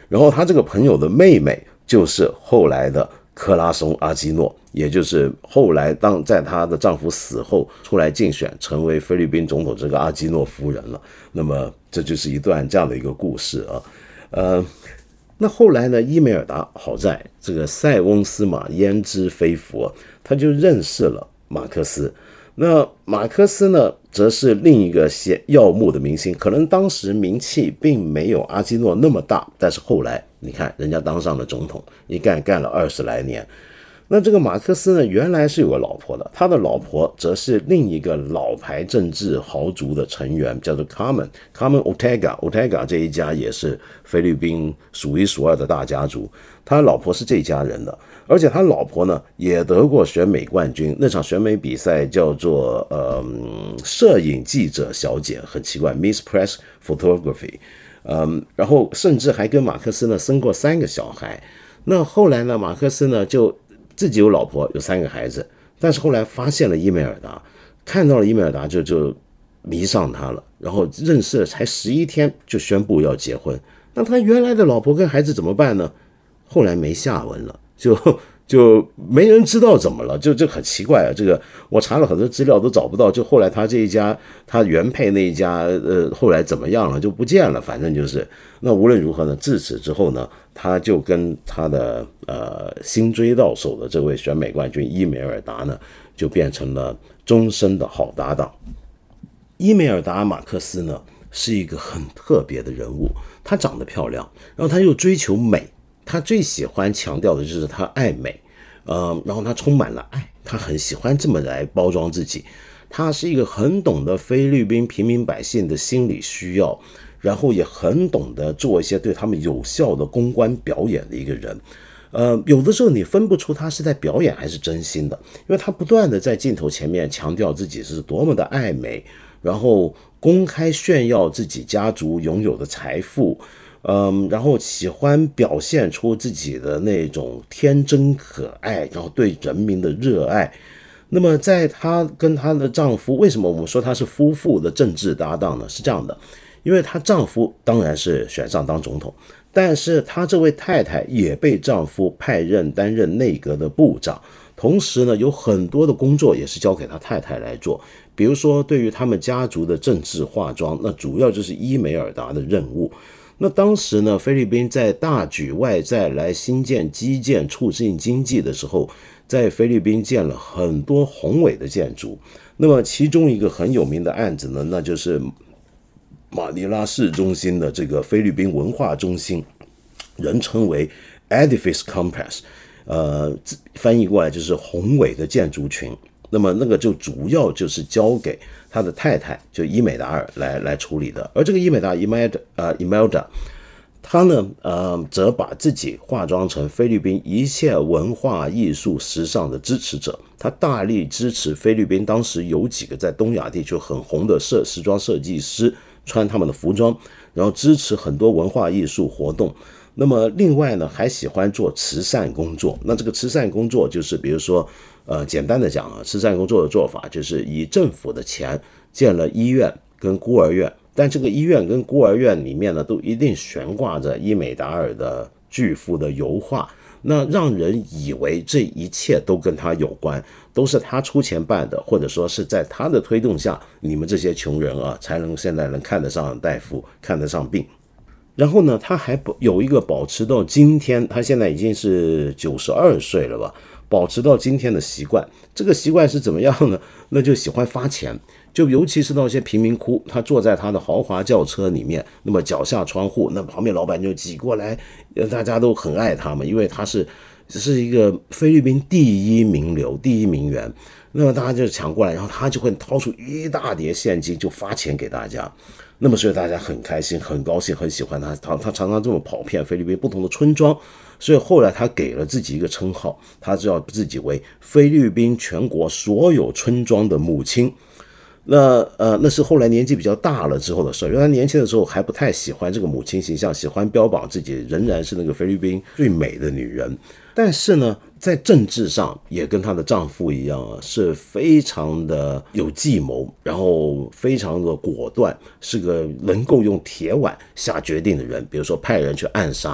A: 然后他这个朋友的妹妹就是后来的克拉松阿基诺，也就是后来当在她的丈夫死后出来竞选成为菲律宾总统这个阿基诺夫人了。那么这就是一段这样的一个故事啊。呃，那后来呢，伊梅尔达好在这个塞翁失马焉知非福啊，他就认识了马克思。那马克思呢，则是另一个耀目的明星，可能当时名气并没有阿基诺那么大，但是后来你看人家当上了总统，一干干了二十来年。那这个马克思呢，原来是有个老婆的，他的老婆则是另一个老牌政治豪族的成员，叫做 Carmen Carmen Ortega Ortega 这一家也是菲律宾数一数二的大家族，他老婆是这家人的。而且他老婆呢也得过选美冠军，那场选美比赛叫做呃摄影记者小姐，很奇怪 Miss Press Photography， 嗯，然后甚至还跟马克思呢生过三个小孩。那后来呢，马克思呢就自己有老婆有三个孩子，但是后来发现了伊梅尔达，看到了伊梅尔达就就迷上他了，然后认识了才十一天就宣布要结婚。那他原来的老婆跟孩子怎么办呢？后来没下文了。就就没人知道怎么了，就这很奇怪啊！这个我查了很多资料都找不到，就后来他这一家，他原配那一家，呃，后来怎么样了就不见了，反正就是。那无论如何呢，自此之后呢，他就跟他的呃新追到手的这位选美冠军伊梅尔达呢，就变成了终身的好搭档。伊梅尔达·马克思呢是一个很特别的人物，她长得漂亮，然后她又追求美。他最喜欢强调的就是他爱美，呃，然后他充满了爱，他很喜欢这么来包装自己。他是一个很懂得菲律宾平民百姓的心理需要，然后也很懂得做一些对他们有效的公关表演的一个人。呃，有的时候你分不出他是在表演还是真心的，因为他不断的在镜头前面强调自己是多么的爱美，然后公开炫耀自己家族拥有的财富。嗯，然后喜欢表现出自己的那种天真可爱，然后对人民的热爱。那么在她跟她的丈夫，为什么我们说她是夫妇的政治搭档呢？是这样的，因为她丈夫当然是选上当总统，但是她这位太太也被丈夫派任担任内阁的部长，同时呢，有很多的工作也是交给她太太来做。比如说对于他们家族的政治化妆，那主要就是伊梅尔达的任务。那当时呢，菲律宾在大举外债来兴建基建、促进经济的时候，在菲律宾建了很多宏伟的建筑。那么其中一个很有名的案子呢，那就是马尼拉市中心的这个菲律宾文化中心，人称为 Edifice Complex， 呃，翻译过来就是宏伟的建筑群。那么那个就主要就是交给他的太太，就伊美达尔来来处理的。而这个伊美达伊麦德呃伊麦达，他呢呃则把自己化妆成菲律宾一切文化艺术时尚的支持者，他大力支持菲律宾当时有几个在东亚地区很红的设时装设计师穿他们的服装，然后支持很多文化艺术活动。那么另外呢，还喜欢做慈善工作。那这个慈善工作就是比如说呃，简单的讲啊，慈善工作的做法就是以政府的钱建了医院跟孤儿院，但这个医院跟孤儿院里面呢，都一定悬挂着伊美达尔的巨幅的油画，那让人以为这一切都跟他有关，都是他出钱办的，或者说是在他的推动下，你们这些穷人啊，才能现在能看得上大夫，看得上病。然后呢，他还有一个保持到今天，他现在已经是九十二岁了吧，保持到今天的习惯。这个习惯是怎么样呢？那就喜欢发钱，就尤其是到一些贫民窟，他坐在他的豪华轿车里面，那么脚下窗户，那旁边老板就挤过来，大家都很爱他们，因为他是是一个菲律宾第一名流、第一名媛，那么大家就抢过来，然后他就会掏出一大叠现金就发钱给大家。那么所以大家很开心很高兴很喜欢他，他他常常这么跑遍菲律宾不同的村庄，所以后来他给了自己一个称号，他叫自己为菲律宾全国所有村庄的母亲。那呃，那是后来年纪比较大了之后的事，原来年轻的时候还不太喜欢这个母亲形象，喜欢标榜自己仍然是那个菲律宾最美的女人。但是呢，在政治上也跟她的丈夫一样啊，是非常的有计谋，然后非常的果断，是个能够用铁腕下决定的人。比如说派人去暗杀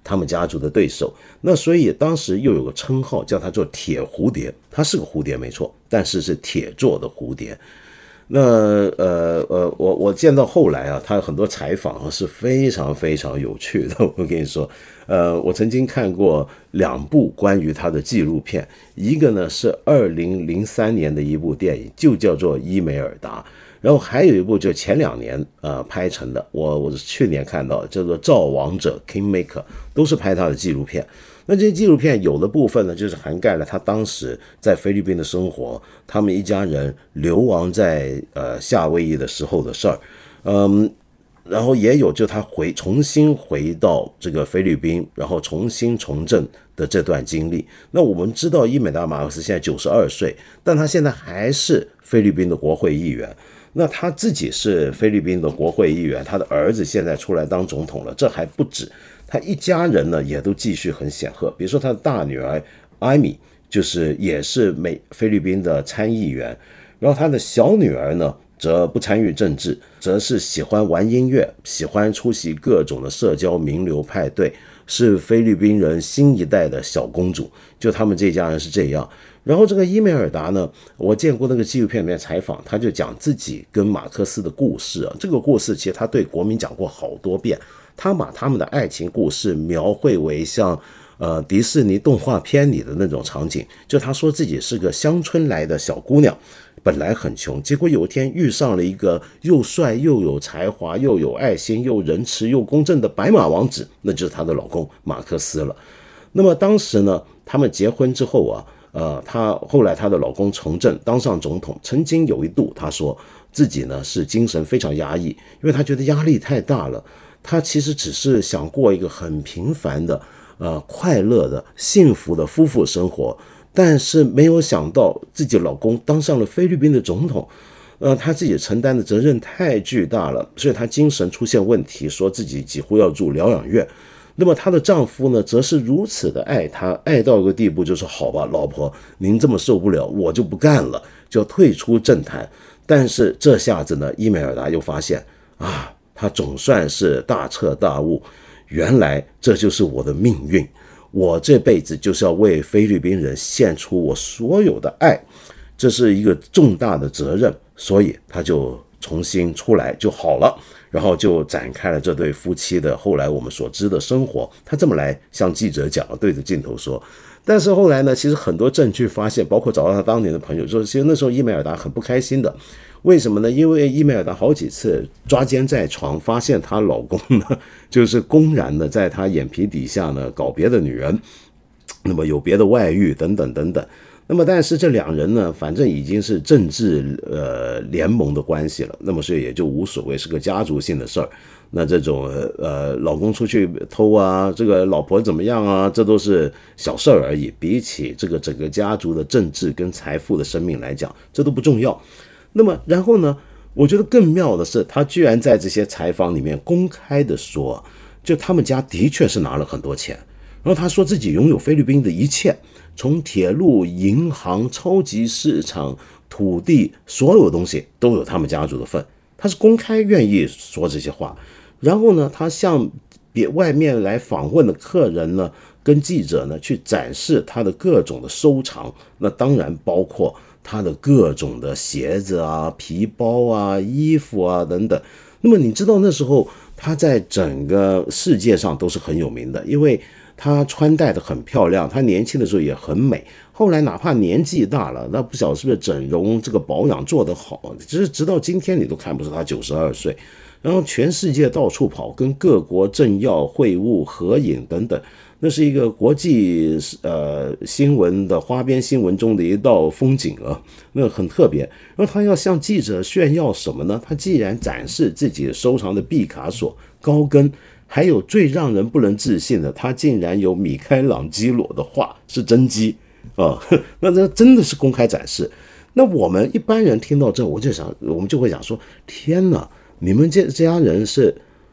A: 他们家族的对手。那所以当时又有个称号叫他做铁蝴蝶，他是个蝴蝶没错，但是是铁做的蝴蝶。那呃呃，我我见到后来啊，他有很多采访啊是非常非常有趣的。我跟你说，呃，我曾经看过两部关于他的纪录片，一个呢是二零零三年的一部电影，就叫做《伊美尔达》，然后还有一部就前两年呃拍成的，我我是去年看到叫做《造王者》Kingmaker， 都是拍他的纪录片。那这些纪录片有的部分呢，就是涵盖了他当时在菲律宾的生活，他们一家人流亡在呃夏威夷的时候的事儿，嗯，然后也有就他回重新回到这个菲律宾，然后重新从政的这段经历。那我们知道伊美达马克斯现在九十二岁，但他现在还是菲律宾的国会议员。那他自己是菲律宾的国会议员，他的儿子现在出来当总统了，这还不止。他一家人呢也都继续很显赫，比如说他的大女儿艾米就是也是美菲律宾的参议员，然后他的小女儿呢则不参与政治，则是喜欢玩音乐，喜欢出席各种的社交名流派对，是菲律宾人新一代的小公主，就他们这家人是这样。然后这个伊美尔达呢，我见过那个纪录片里面采访，他就讲自己跟马克思的故事啊，这个故事其实他对国民讲过好多遍。他把他们的爱情故事描绘为像呃迪士尼动画片里的那种场景，就他说自己是个乡村来的小姑娘，本来很穷，结果有一天遇上了一个又帅又有才华又有爱心又仁慈又公正的白马王子，那就是她的老公马克思了。那么当时呢，他们结婚之后啊，呃，她后来她的老公从政当上总统，曾经有一度她说自己呢是精神非常压抑，因为她觉得压力太大了。她其实只是想过一个很平凡的、呃快乐的、幸福的夫妇生活，但是没有想到自己老公当上了菲律宾的总统，呃，她自己承担的责任太巨大了，所以她精神出现问题，说自己几乎要住疗养院。那么她的丈夫呢，则是如此的爱她，爱到一个地步，就说好吧，老婆，您这么受不了，我就不干了，就退出政坛。但是这下子呢，伊美尔达又发现啊。他总算是大彻大悟，原来这就是我的命运，我这辈子就是要为菲律宾人献出我所有的爱，这是一个重大的责任，所以他就重新出来就好了，然后就展开了这对夫妻的后来我们所知的生活。他这么来向记者讲，对着镜头说。但是后来呢，其实很多证据发现，包括找到他当年的朋友说，其实那时候伊美尔达很不开心的。为什么呢？因为伊美尔达好几次抓奸在床，发现她老公呢就是公然的在她眼皮底下呢搞别的女人，那么有别的外遇等等等等。那么但是这两人呢，反正已经是政治呃联盟的关系了，那么所以也就无所谓，是个家族性的事儿。那这种呃老公出去偷啊，这个老婆怎么样啊，这都是小事儿而已，比起这个整个家族的政治跟财富的生命来讲，这都不重要。那么然后呢，我觉得更妙的是，他居然在这些采访里面公开的说，就他们家的确是拿了很多钱，然后他说自己拥有菲律宾的一切，从铁路、银行、超级市场、土地，所有东西都有他们家族的份。他是公开愿意说这些话。然后呢，他向别外面来访问的客人呢，跟记者呢去展示他的各种的收藏，那当然包括他的各种的鞋子啊、皮包啊、衣服啊等等。那么你知道那时候他在整个世界上都是很有名的，因为他穿戴的很漂亮，他年轻的时候也很美，后来哪怕年纪大了，那不晓得是不是整容这个保养做得好，只是直到今天你都看不出他九十二岁。然后全世界到处跑，跟各国政要会晤、合影等等，那是一个国际呃新闻的花边新闻中的一道风景啊，那很特别。然后他要向记者炫耀什么呢？他既然展示自己收藏的毕卡索、高更，还有最让人不能置信的，他竟然有米开朗基罗的画是真迹啊！那这真的是公开展示。那我们一般人听到这，我就想，我们就会想说：天哪！你们这这家人是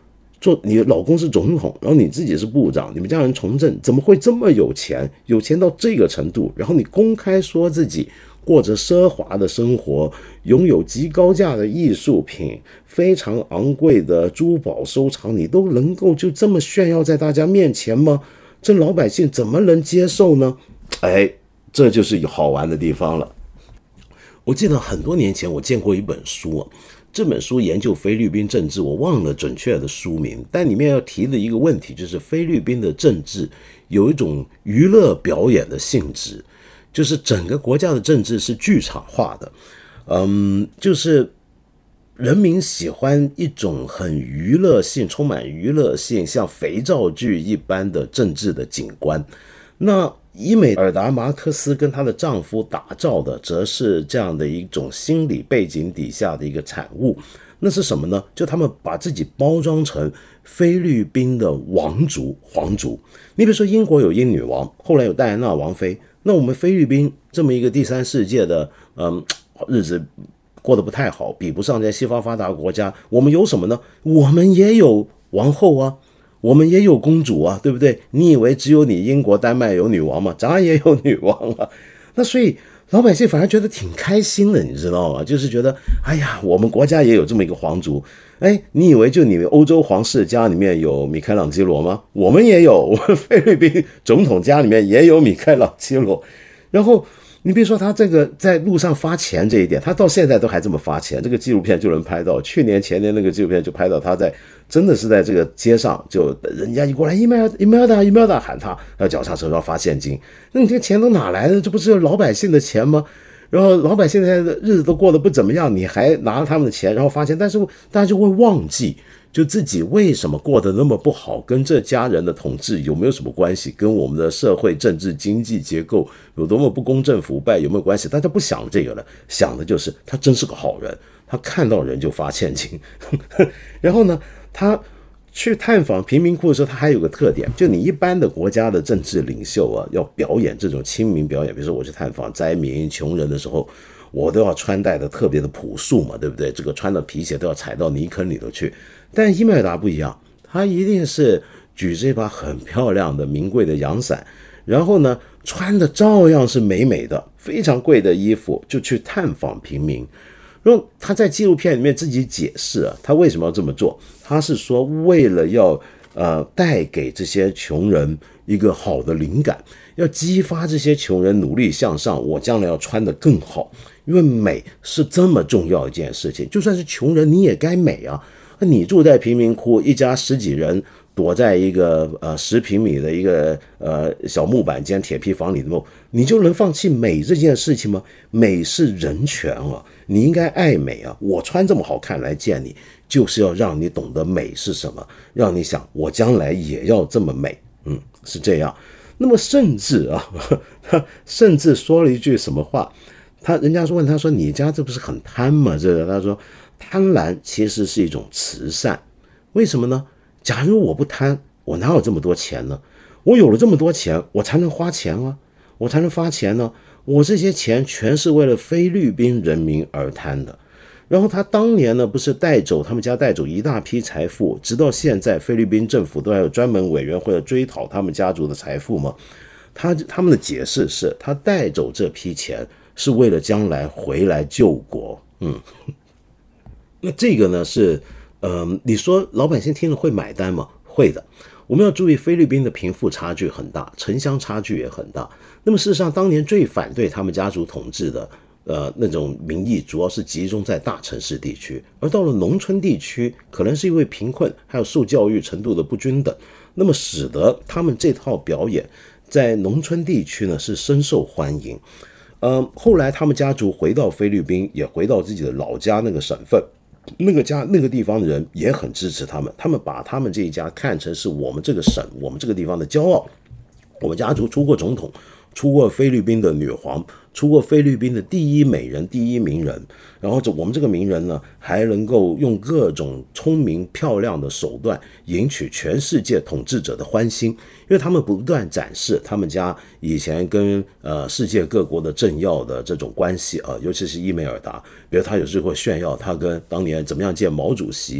A: 做你老公是总统，然后你自己是部长，你们家人从政，怎么会这么有钱？有钱到这个程度，然后你公开说自己过着奢华的生活，拥有极高价的艺术品，非常昂贵的珠宝收藏，你都能够就这么炫耀在大家面前吗？这老百姓怎么能接受呢？哎，这就是有好玩的地方了。我记得很多年前我见过一本书啊，这本书研究菲律宾政治，我忘了准确的书名，但里面要提的一个问题就是菲律宾的政治有一种娱乐表演的性质，就是整个国家的政治是剧场化的，嗯，就是人民喜欢一种很娱乐性、充满娱乐性，像肥皂剧一般的政治的景观。那伊美尔达·马克思跟她的丈夫打造的，则是这样的一种心理背景底下的一个产物。那是什么呢？就他们把自己包装成菲律宾的王族、皇族。你比如说，英国有英女王，后来有戴安娜王妃。那我们菲律宾这么一个第三世界的，嗯，日子过得不太好，比不上这些西方发达国家。我们有什么呢？我们也有王后啊。我们也有公主啊，对不对？你以为只有你英国丹麦有女王吗？咱也有女王啊。那所以老百姓反而觉得挺开心的，你知道吗？就是觉得哎呀，我们国家也有这么一个皇族。哎，你以为就你们欧洲皇室家里面有米开朗基罗吗？我们也有，我们菲律宾总统家里面也有米开朗基罗。然后你别说他这个在路上发钱这一点，他到现在都还这么发钱。这个纪录片就能拍到，去年前年那个纪录片就拍到他在真的是在这个街上，就人家一过来，伊梅尔伊梅尔达伊梅尔达喊他，要脚踏车要发现金。那你这个钱都哪来的？这不是老百姓的钱吗？然后老百姓现在的日子都过得不怎么样，你还拿了他们的钱，然后发现，但是大家就会忘记，就自己为什么过得那么不好，跟这家人的统治有没有什么关系？跟我们的社会、政治、经济结构有多么不公正、腐败有没有关系？大家不想这个了，想的就是他真是个好人，他看到人就发现金。然后呢，他去探访贫民窟的时候，他还有个特点，就你一般的国家的政治领袖啊，要表演这种亲民表演，比如说我去探访灾民、穷人的时候，我都要穿戴的特别的朴素嘛，对不对？这个穿的皮鞋都要踩到泥坑里头去。但伊梅尔达不一样，他一定是举着一把很漂亮的名贵的阳伞，然后呢，穿的照样是美美的，非常贵的衣服，就去探访平民。然后他在纪录片里面自己解释啊，他为什么要这么做？他是说为了要呃带给这些穷人一个好的灵感，要激发这些穷人努力向上，我将来要穿得更好，因为美是这么重要一件事情。就算是穷人，你也该美啊！你住在贫民窟，一家十几人躲在一个呃十平米的一个呃小木板间铁皮房里头，你就能放弃美这件事情吗？美是人权啊！你应该爱美啊！我穿这么好看来见你，就是要让你懂得美是什么，让你想我将来也要这么美。嗯，是这样。那么甚至啊，他甚至说了一句什么话？他人家说问他说：“你家这不是很贪吗？”这个他说：“贪婪其实是一种慈善。为什么呢？假如我不贪，我哪有这么多钱呢？我有了这么多钱，我才能花钱啊，我才能发钱呢。我这些钱全是为了菲律宾人民而贪的。”然后他当年呢，不是带走他们家带走一大批财富，直到现在菲律宾政府都还有专门委员会追讨他们家族的财富吗？他他们的解释是，他带走这批钱是为了将来回来救国。嗯，那这个呢是，呃，你说老百姓听了会买单吗？会的。我们要注意，菲律宾的贫富差距很大，城乡差距也很大。那么事实上，当年最反对他们家族统治的呃，那种民意主要是集中在大城市地区，而到了农村地区，可能是因为贫困，还有受教育程度的不均等，那么使得他们这套表演在农村地区呢是深受欢迎。呃，后来他们家族回到菲律宾，也回到自己的老家那个省份，那个家那个地方的人也很支持他们，他们把他们这一家看成是我们这个省、我们这个地方的骄傲。我们家族出过总统，出过菲律宾的女皇，出过菲律宾的第一美人、第一名人，然后我们这个名人呢，还能够用各种聪明漂亮的手段赢取全世界统治者的欢心，因为他们不断展示他们家以前跟呃世界各国的政要的这种关系啊，尤其是伊梅尔达，比如他有时候会炫耀他跟当年怎么样见毛主席，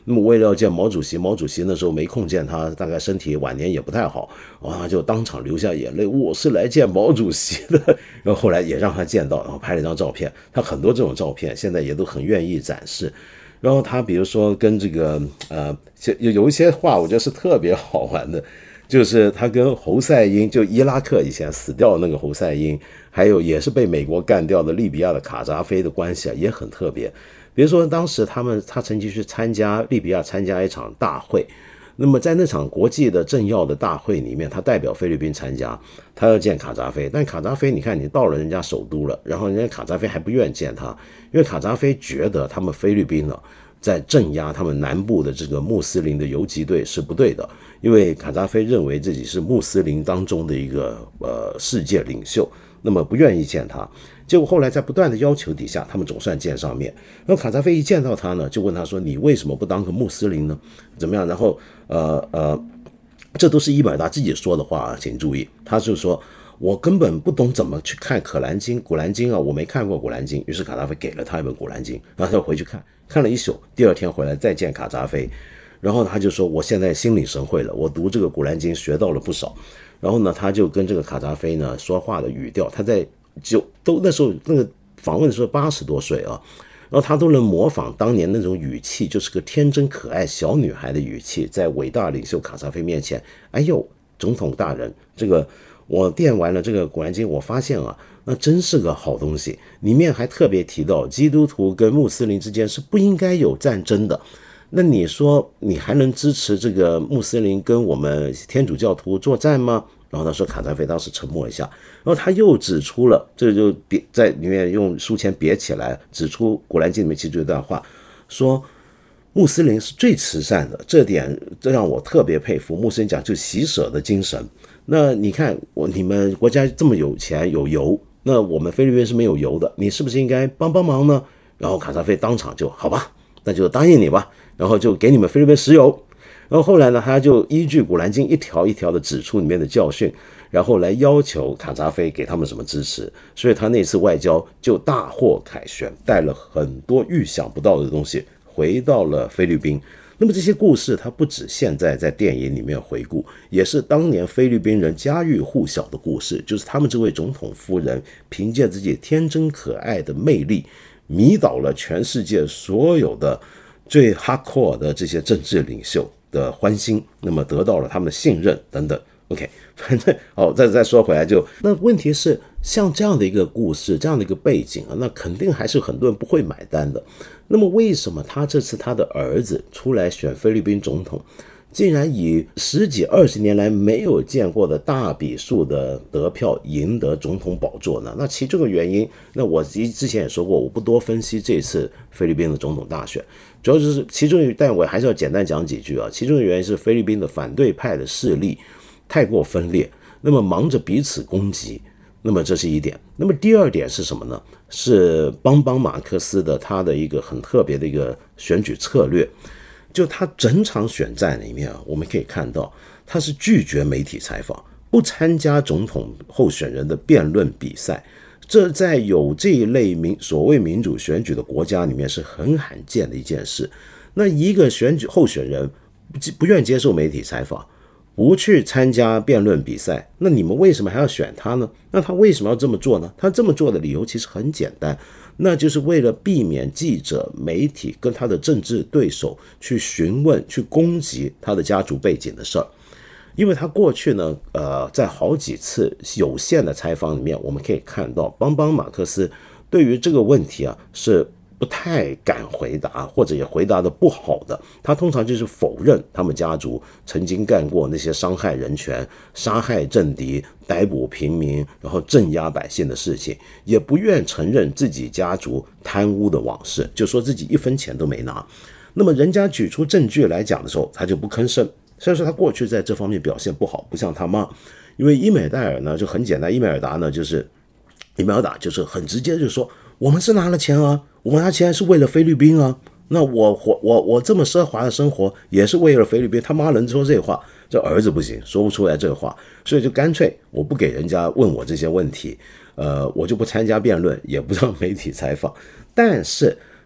A: 那么为了要见毛主席，毛主席那时候没空见他，大概身体晚年也不太好，哇，就当场流下眼泪，我是来见毛主席的。然后后来也让他见到，然后拍了一张照片，他很多这种照片现在也都很愿意展示。然后他比如说跟这个呃有有一些话我觉得是特别好玩的，就是他跟侯赛因，就伊拉克以前死掉的那个侯赛因，还有也是被美国干掉的利比亚的卡扎菲的关系啊，也很特别。比如说当时他们他曾经去参加利比亚参加一场大会，那么在那场国际的政要的大会里面，他代表菲律宾参加，他要见卡扎菲，但卡扎菲你看你到了人家首都了，然后人家卡扎菲还不愿意见他，因为卡扎菲觉得他们菲律宾呢在镇压他们南部的这个穆斯林的游击队是不对的，因为卡扎菲认为自己是穆斯林当中的一个呃世界领袖，那么不愿意见他。结果后来在不断的要求底下，他们总算见上面。然后卡扎菲一见到他呢，就问他说：“你为什么不当个穆斯林呢？怎么样？”然后呃呃，这都是伊本尔达自己说的话啊，请注意，他就说：“我根本不懂怎么去看可兰经、古兰经啊，我没看过古兰经。”于是卡扎菲给了他一本古兰经，然后他回去看，看了一宿，第二天回来再见卡扎菲，然后他就说：“我现在心领神会了，我读这个古兰经学到了不少。”然后呢，他就跟这个卡扎菲呢说话的语调，他在就都那时候那个访问的时候八十多岁啊，然后他都能模仿当年那种语气，就是个天真可爱小女孩的语气，在伟大领袖卡扎菲面前，哎呦，总统大人，这个我念完了这个古兰经，我发现啊，那真是个好东西，里面还特别提到基督徒跟穆斯林之间是不应该有战争的。那你说你还能支持这个穆斯林跟我们天主教徒作战吗？然后他说卡扎菲当时沉默一下，然后他又指出了，这就别在里面用书签别起来，指出古兰经里面其中一段话，说穆斯林是最慈善的，这点这让我特别佩服。穆斯林讲究喜舍的精神。那你看我你们国家这么有钱有油，那我们菲律宾是没有油的，你是不是应该帮帮忙呢？然后卡扎菲当场就好吧，那就答应你吧，然后就给你们菲律宾石油。然后后来呢，他就依据古兰经一条一条的指出里面的教训，然后来要求卡扎菲给他们什么支持，所以他那次外交就大获凯旋，带了很多预想不到的东西回到了菲律宾。那么这些故事它不止现在在电影里面回顾，也是当年菲律宾人家喻户晓的故事，就是他们这位总统夫人凭借自己天真可爱的魅力，迷倒了全世界所有的最 hardcore 的这些政治领袖的欢心，那么得到了他们的信任等等。OK， 反正哦，再再说回来就，那问题是像这样的一个故事，这样的一个背景啊，那肯定还是很多人不会买单的。那么为什么他这次他的儿子出来选菲律宾总统，竟然以十几二十年来没有见过的大比数的得票赢得总统宝座呢？那其中的原因，那我之前也说过，我不多分析这次菲律宾的总统大选，主要就是其中，但我还是要简单讲几句啊。其中的原因是菲律宾的反对派的势力太过分裂，那么忙着彼此攻击，那么这是一点。那么第二点是什么呢？是邦邦马克思的他的一个很特别的一个选举策略，就他整场选战里面啊，我们可以看到他是拒绝媒体采访，不参加总统候选人的辩论比赛。这在有这一类民所谓民主选举的国家里面是很罕见的一件事。那一个选举候选人不愿接受媒体采访，不去参加辩论比赛，那你们为什么还要选他呢？那他为什么要这么做呢？他这么做的理由其实很简单，那就是为了避免记者、媒体跟他的政治对手去询问、去攻击他的家族背景的事儿。因为他过去呢，呃，在好几次有限的采访里面，我们可以看到邦邦马克思对于这个问题啊是不太敢回答，或者也回答的不好的。他通常就是否认他们家族曾经干过那些伤害人权、杀害政敌、逮捕平民，然后镇压百姓的事情，也不愿承认自己家族贪污的往事，就说自己一分钱都没拿。那么人家举出证据来讲的时候，他就不吭声。虽然说他过去在这方面表现不好，不像他妈，因为伊美代尔呢就很简单，伊美尔达呢就是伊美尔达就是很直接，就说我们是拿了钱啊，我们拿钱是为了菲律宾啊，那我我我我这么奢华的生活也是为了菲律宾，他妈能说这话，这儿子不行，说不出来这话，所以就干脆我不给人家问我这些问题，呃，我就不参加辩论，也不让媒体采访。但是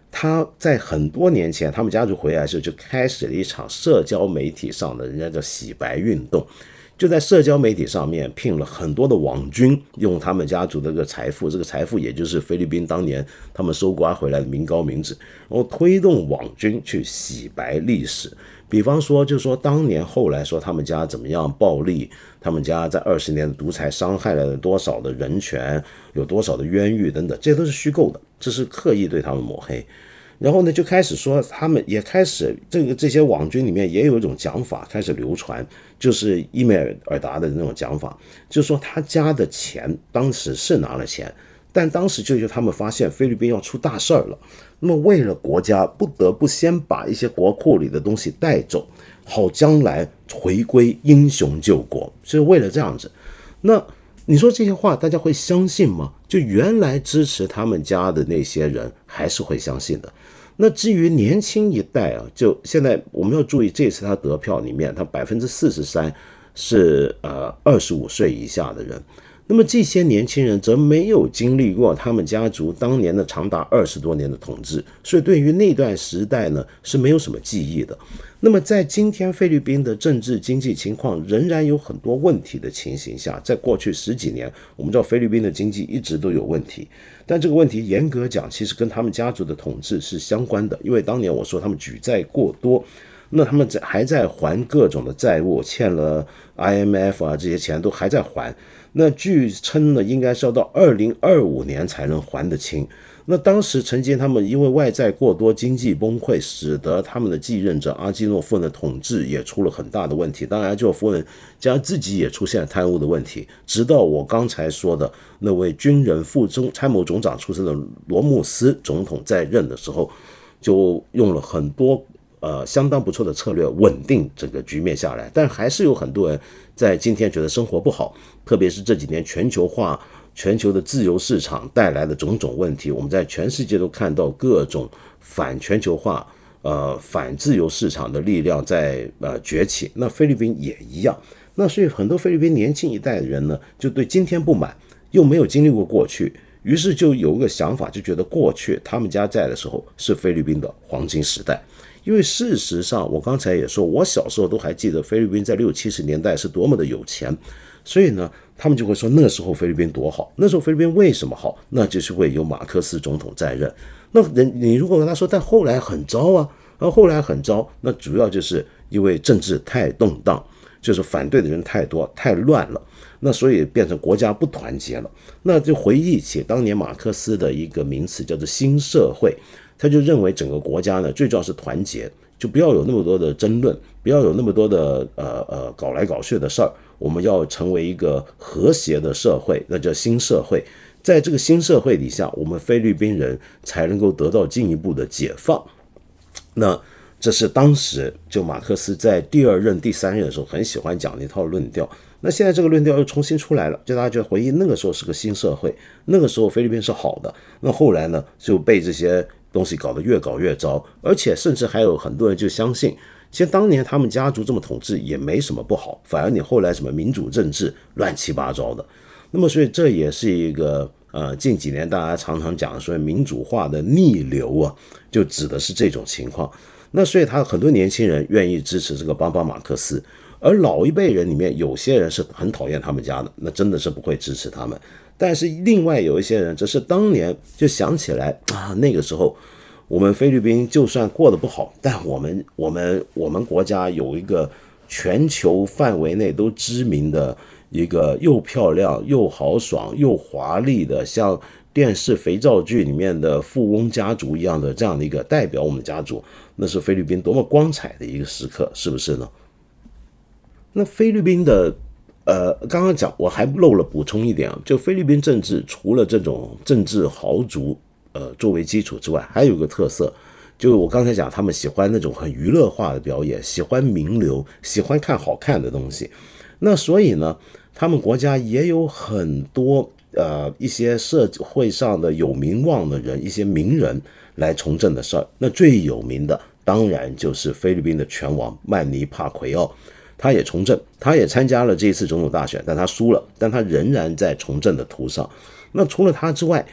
A: 他在很多年前，他们家族回来的时候就开始了一场社交媒体上的人家叫洗白运动，就在社交媒体上面聘了很多的网军，用他们家族的这个财富，这个财富也就是菲律宾当年他们收刮回来的民膏民脂，然后推动网军去洗白历史。比方说，就是说当年后来说他们家怎么样暴力，他们家在二十年的独裁伤害了多少的人权，有多少的冤狱等等，这些都是虚构的，这是刻意对他们抹黑。然后呢，就开始说他们也开始这个这些网军里面也有一种讲法开始流传，就是伊梅尔达的那种讲法，就是说他家的钱当时是拿了钱，但当时就他们发现菲律宾要出大事儿了，那么为了国家不得不先把一些国库里的东西带走，好将来回归英雄救国，是为了这样子。那你说这些话大家会相信吗？就原来支持他们家的那些人还是会相信的。那至于年轻一代啊，就现在我们要注意，这次他得票里面，他百分之四十三是呃二十五岁以下的人。那么这些年轻人则没有经历过他们家族当年的长达二十多年的统治，所以对于那段时代呢是没有什么记忆的。那么在今天菲律宾的政治经济情况仍然有很多问题的情形下，在过去十几年，我们知道菲律宾的经济一直都有问题，但这个问题严格讲其实跟他们家族的统治是相关的，因为当年我说他们举债过多，那他们还在还各种的债务，欠了 I M F 啊，这些钱都还在还。那据称呢，应该是要到二零二五年才能还得清。那当时曾经他们因为外债过多，经济崩溃，使得他们的继任者阿基诺夫人的统治也出了很大的问题。当然，阿基诺夫人加上自己也出现了贪污的问题。直到我刚才说的那位军人副中参谋总长出身的罗姆斯总统在任的时候，就用了很多呃相当不错的策略稳定整个局面下来。但还是有很多人在今天觉得生活不好，特别是这几年全球化、全球的自由市场带来的种种问题，我们在全世界都看到各种反全球化、呃反自由市场的力量在呃崛起。那菲律宾也一样。那所以很多菲律宾年轻一代的人呢，就对今天不满，又没有经历过过去，于是就有一个想法，就觉得过去他们家在的时候是菲律宾的黄金时代。因为事实上，我刚才也说，我小时候都还记得菲律宾在六七十年代是多么的有钱，所以呢，他们就会说那时候菲律宾多好，那时候菲律宾为什么好？那就是会有马克思总统在任。那人你如果跟他说，但后来很糟啊，然后后来很糟，那主要就是因为政治太动荡，就是反对的人太多，太乱了。那所以变成国家不团结了。那就回忆起当年马克思的一个名词叫做新社会，他就认为整个国家呢最重要是团结，就不要有那么多的争论，不要有那么多的呃呃搞来搞去的事儿，我们要成为一个和谐的社会，那叫新社会。在这个新社会底下，我们菲律宾人才能够得到进一步的解放。那这是当时就马克思在第二任、第三任的时候很喜欢讲的一套论调。那现在这个论调又重新出来了，就大家就回忆那个时候是个新社会，那个时候菲律宾是好的。那后来呢，就被这些东西搞得越搞越糟，而且甚至还有很多人就相信，其实当年他们家族这么统治也没什么不好，反而你后来什么民主政治乱七八糟的。那么所以这也是一个呃近几年大家常常讲说民主化的逆流啊，就指的是这种情况。那所以他很多年轻人愿意支持这个巴巴马克思，而老一辈人里面有些人是很讨厌他们家的，那真的是不会支持他们。但是另外有一些人则是当年就想起来啊，那个时候我们菲律宾就算过得不好，但我们我们我们国家有一个全球范围内都知名的一个又漂亮又豪爽又华丽的，像电视肥皂剧里面的富翁家族一样的这样的一个代表我们家族，那是菲律宾多么光彩的一个时刻，是不是呢？那菲律宾的呃，刚刚讲我还漏了补充一点啊，就菲律宾政治除了这种政治豪族呃作为基础之外，还有一个特色，就是我刚才讲他们喜欢那种很娱乐化的表演，喜欢名流，喜欢看好看的东西。那所以呢，他们国家也有很多呃一些社会上的有名望的人，一些名人来从政的事儿。那最有名的当然就是菲律宾的拳王曼尼帕奎奥，他也从政，他也参加了这一次总统大选，但他输了，但他仍然在从政的途上。那除了他之外，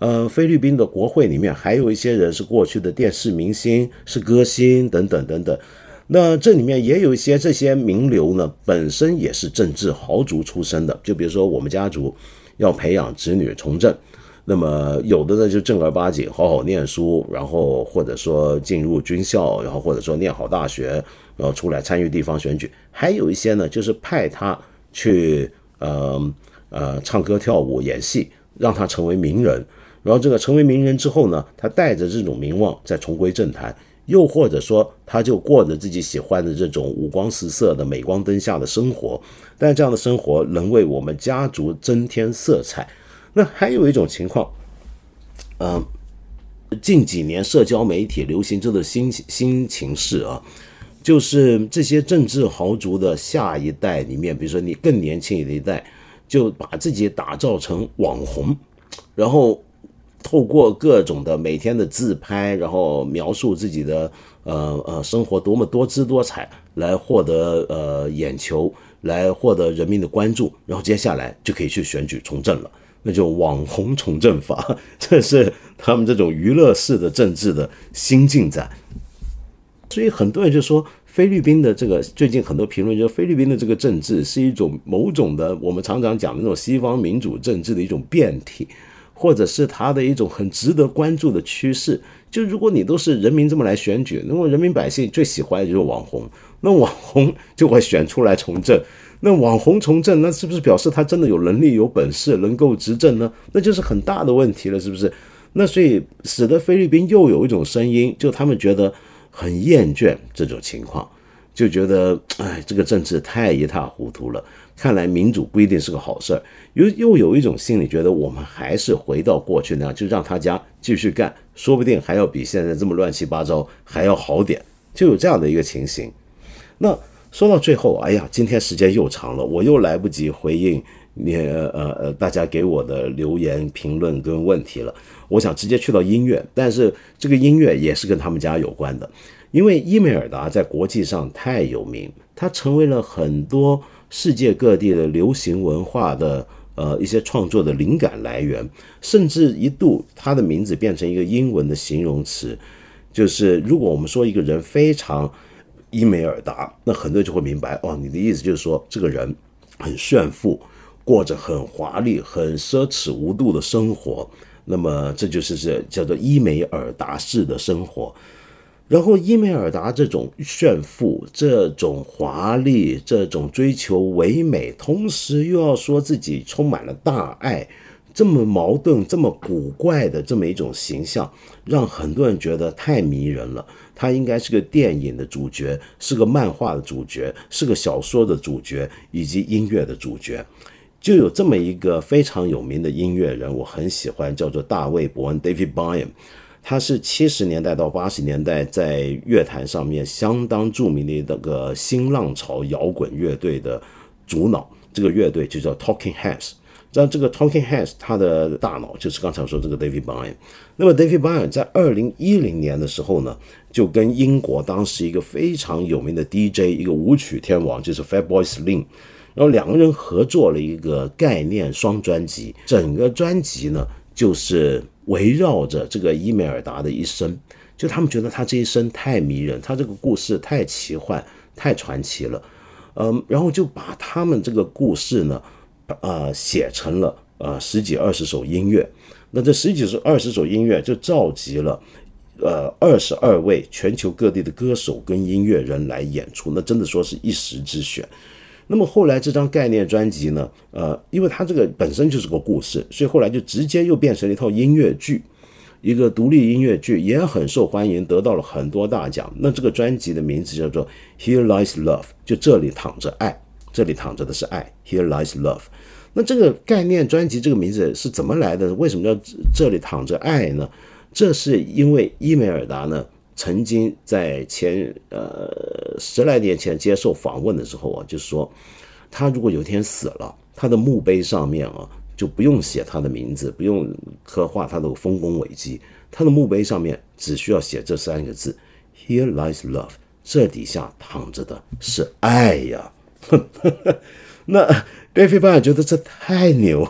A: 呃，菲律宾的国会里面还有一些人是过去的电视明星，是歌星等等等等。那这里面也有一些这些名流呢，本身也是政治豪族出身的。就比如说我们家族要培养子女从政，那么有的呢就正儿八经好好念书，然后或者说进入军校，然后或者说念好大学，然后出来参与地方选举。还有一些呢就是派他去呃呃唱歌跳舞演戏，让他成为名人。然后这个成为名人之后呢，他带着这种名望再重归政坛，又或者说他就过着自己喜欢的这种五光十色的镁光灯下的生活，但这样的生活能为我们家族增添色彩。那还有一种情况，呃，近几年社交媒体流行这个新新情势啊，就是这些政治豪族的下一代里面，比如说你更年轻的一代，就把自己打造成网红，然后透过各种的每天的自拍，然后描述自己的呃呃生活多么多姿多彩，来获得呃眼球，来获得人民的关注，然后接下来就可以去选举从政了，那就网红从政法，这是他们这种娱乐式的政治的新进展。所以很多人就说菲律宾的这个，最近很多评论就说菲律宾的这个政治是一种某种的我们常常讲的那种西方民主政治的一种变体，或者是它的一种很值得关注的趋势。就如果你都是人民这么来选举，那么人民百姓最喜欢的就是网红，那网红就会选出来从政，那网红从政，那是不是表示他真的有能力有本事能够执政呢？那就是很大的问题了，是不是？那所以使得菲律宾又有一种声音，就他们觉得很厌倦这种情况，就觉得哎，这个政治太一塌糊涂了，看来民主不一定是个好事儿。又又有一种心理觉得我们还是回到过去那样，就让他家继续干，说不定还要比现在这么乱七八糟还要好点，就有这样的一个情形。那说到最后，哎呀，今天时间又长了，我又来不及回应你呃呃大家给我的留言评论跟问题了。我想直接去到音乐，但是这个音乐也是跟他们家有关的，因为伊美尔达在国际上太有名，他成为了很多世界各地的流行文化的呃一些创作的灵感来源，甚至一度他的名字变成一个英文的形容词，就是如果我们说一个人非常伊美尔达，那很多人就会明白，哦，你的意思就是说这个人很炫富，过着很华丽很奢侈无度的生活，那么这就是是叫做伊美尔达式的生活。然后伊美尔达这种炫富，这种华丽，这种追求唯美，同时又要说自己充满了大爱，这么矛盾这么古怪的这么一种形象，让很多人觉得太迷人了。他应该是个电影的主角，是个漫画的主角，是个小说的主角，以及音乐的主角。就有这么一个非常有名的音乐人，我很喜欢，叫做大卫·伯恩 David Byrne。他是七十年代到八十年代在乐坛上面相当著名的那个新浪潮摇滚乐队的主脑，这个乐队就叫 Talking Heads。让这个 Talking Heads 他的大脑就是刚才说这个 David Byrne。那么 David Byrne 在二零一零年的时候呢，就跟英国当时一个非常有名的 D J， 一个舞曲天王，就是 Fatboy Slim， 然后两个人合作了一个概念双专辑，整个专辑呢就是围绕着这个伊美尔达的一生，就他们觉得他这一生太迷人，他这个故事太奇幻太传奇了，嗯，然后就把他们这个故事呢呃，写成了呃十几二十首音乐。那这十几二十首音乐就召集了呃二十二位全球各地的歌手跟音乐人来演出，那真的说是一时之选。那么后来这张概念专辑呢，呃，因为它这个本身就是个故事，所以后来就直接又变成了一套音乐剧，一个独立音乐剧，也很受欢迎，得到了很多大奖。那这个专辑的名字叫做 Here Lies Love， 就这里躺着爱，这里躺着的是爱 Here Lies Love。 那这个概念专辑这个名字是怎么来的？为什么叫这里躺着爱呢？这是因为伊美尔达呢曾经在前呃十来年前接受访问的时候啊，就是说他如果有一天死了，他的墓碑上面啊就不用写他的名字，不用刻画他的丰功伟绩，他的墓碑上面只需要写这三个字 Here lies love， 这底下躺着的是爱呀。那 David Byrne 觉得这太牛了，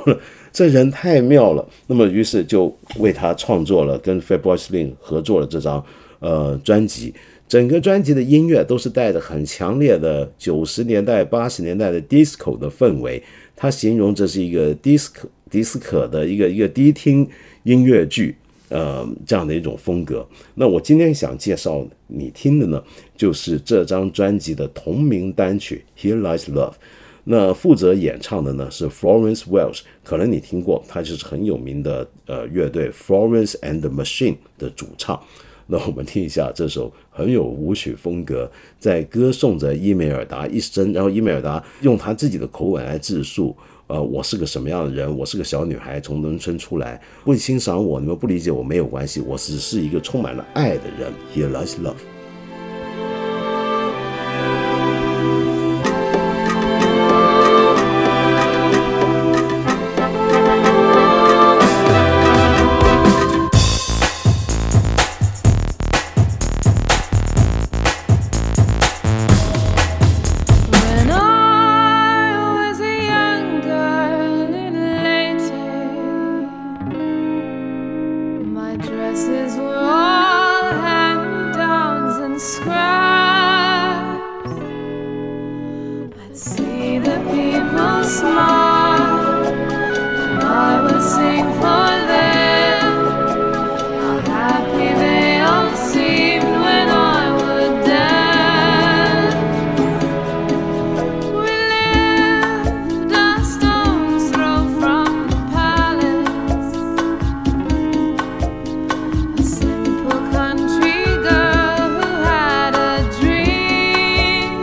A: 这人太妙了。那么于是就为他创作了跟 Fatboy Slim 合作了这张呃专辑。整个专辑的音乐都是带着很强烈的九十年代八十年代的 disco 的氛围，他形容这是一个 disco disco 的一个一个低听音乐剧，呃，这样的一种风格。那我今天想介绍你听的呢，就是这张专辑的同名单曲 Here Lies Love。那负责演唱的呢是 Florence Welch， 可能你听过，他就是很有名的呃乐队 Florence and the Machine 的主唱。那我们听一下这首很有舞曲风格，在歌颂着伊美尔达一生，然后伊美尔达用她自己的口吻来自述，呃，我是个什么样的人，我是个小女孩，从农村出来，不欣赏我，你们不理解我没有关系，我只是一个充满了爱的人。 Here lies love。
B: Dresses were all hand-me-downs and scraps. I'd see the people smile, and I would sing for them. How happy they all seemed when I would dance. We lived a stone's throw from the palace, a simple country girl who had a dream.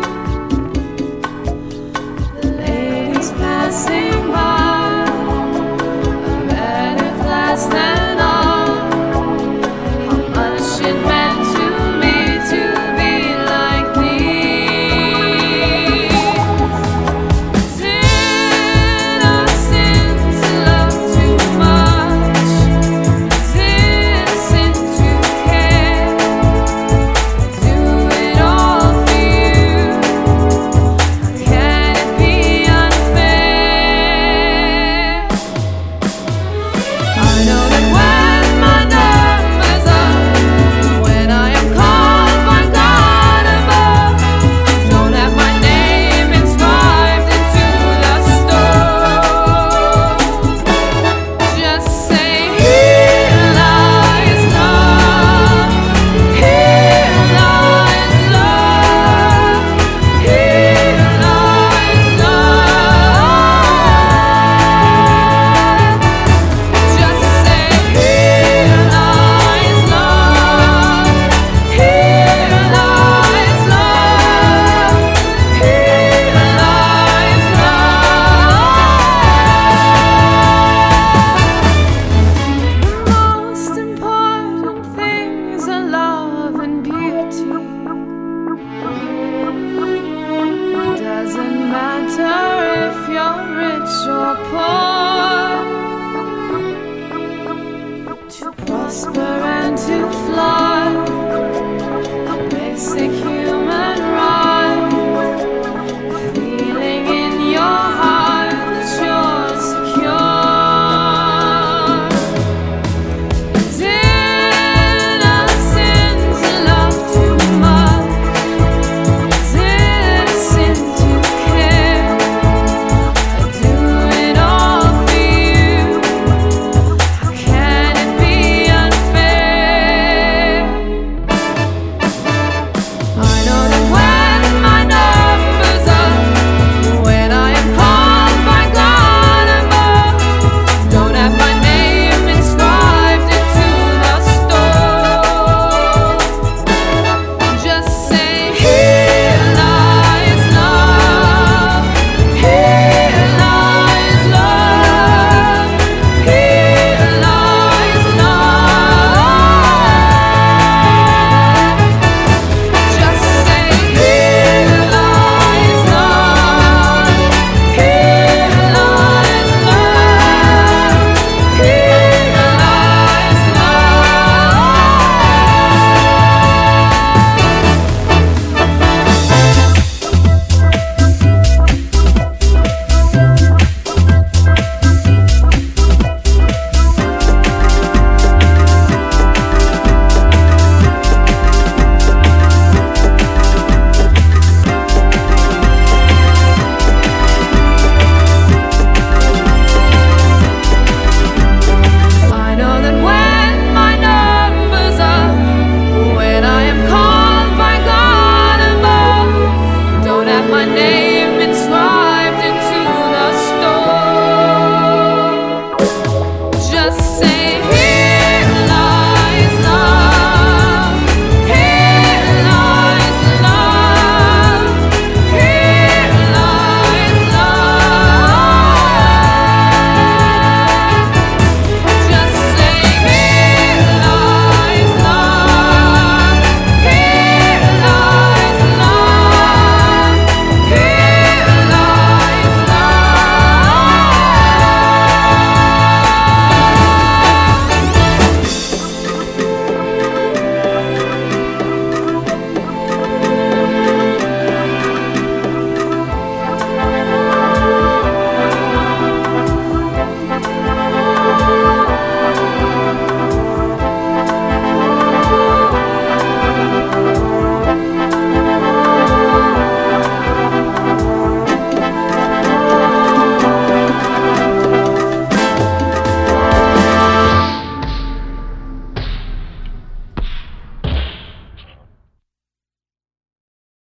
B: The ladies passing by, a better class than all. How much it meant to me to be like these. Is it a sin to love too much? Is it a sin to care? Do it all for you. Can it be unfair? I know that when my numbers up, when I am called by God above, don't have my name inscribed into the stone. Just say, here lies love, here lies love, here lies love. Just say, here lies love, here lies love, here lies love. The most important things are love and beauty. It doesn't matter if you're rich or poor. To prosper and to fly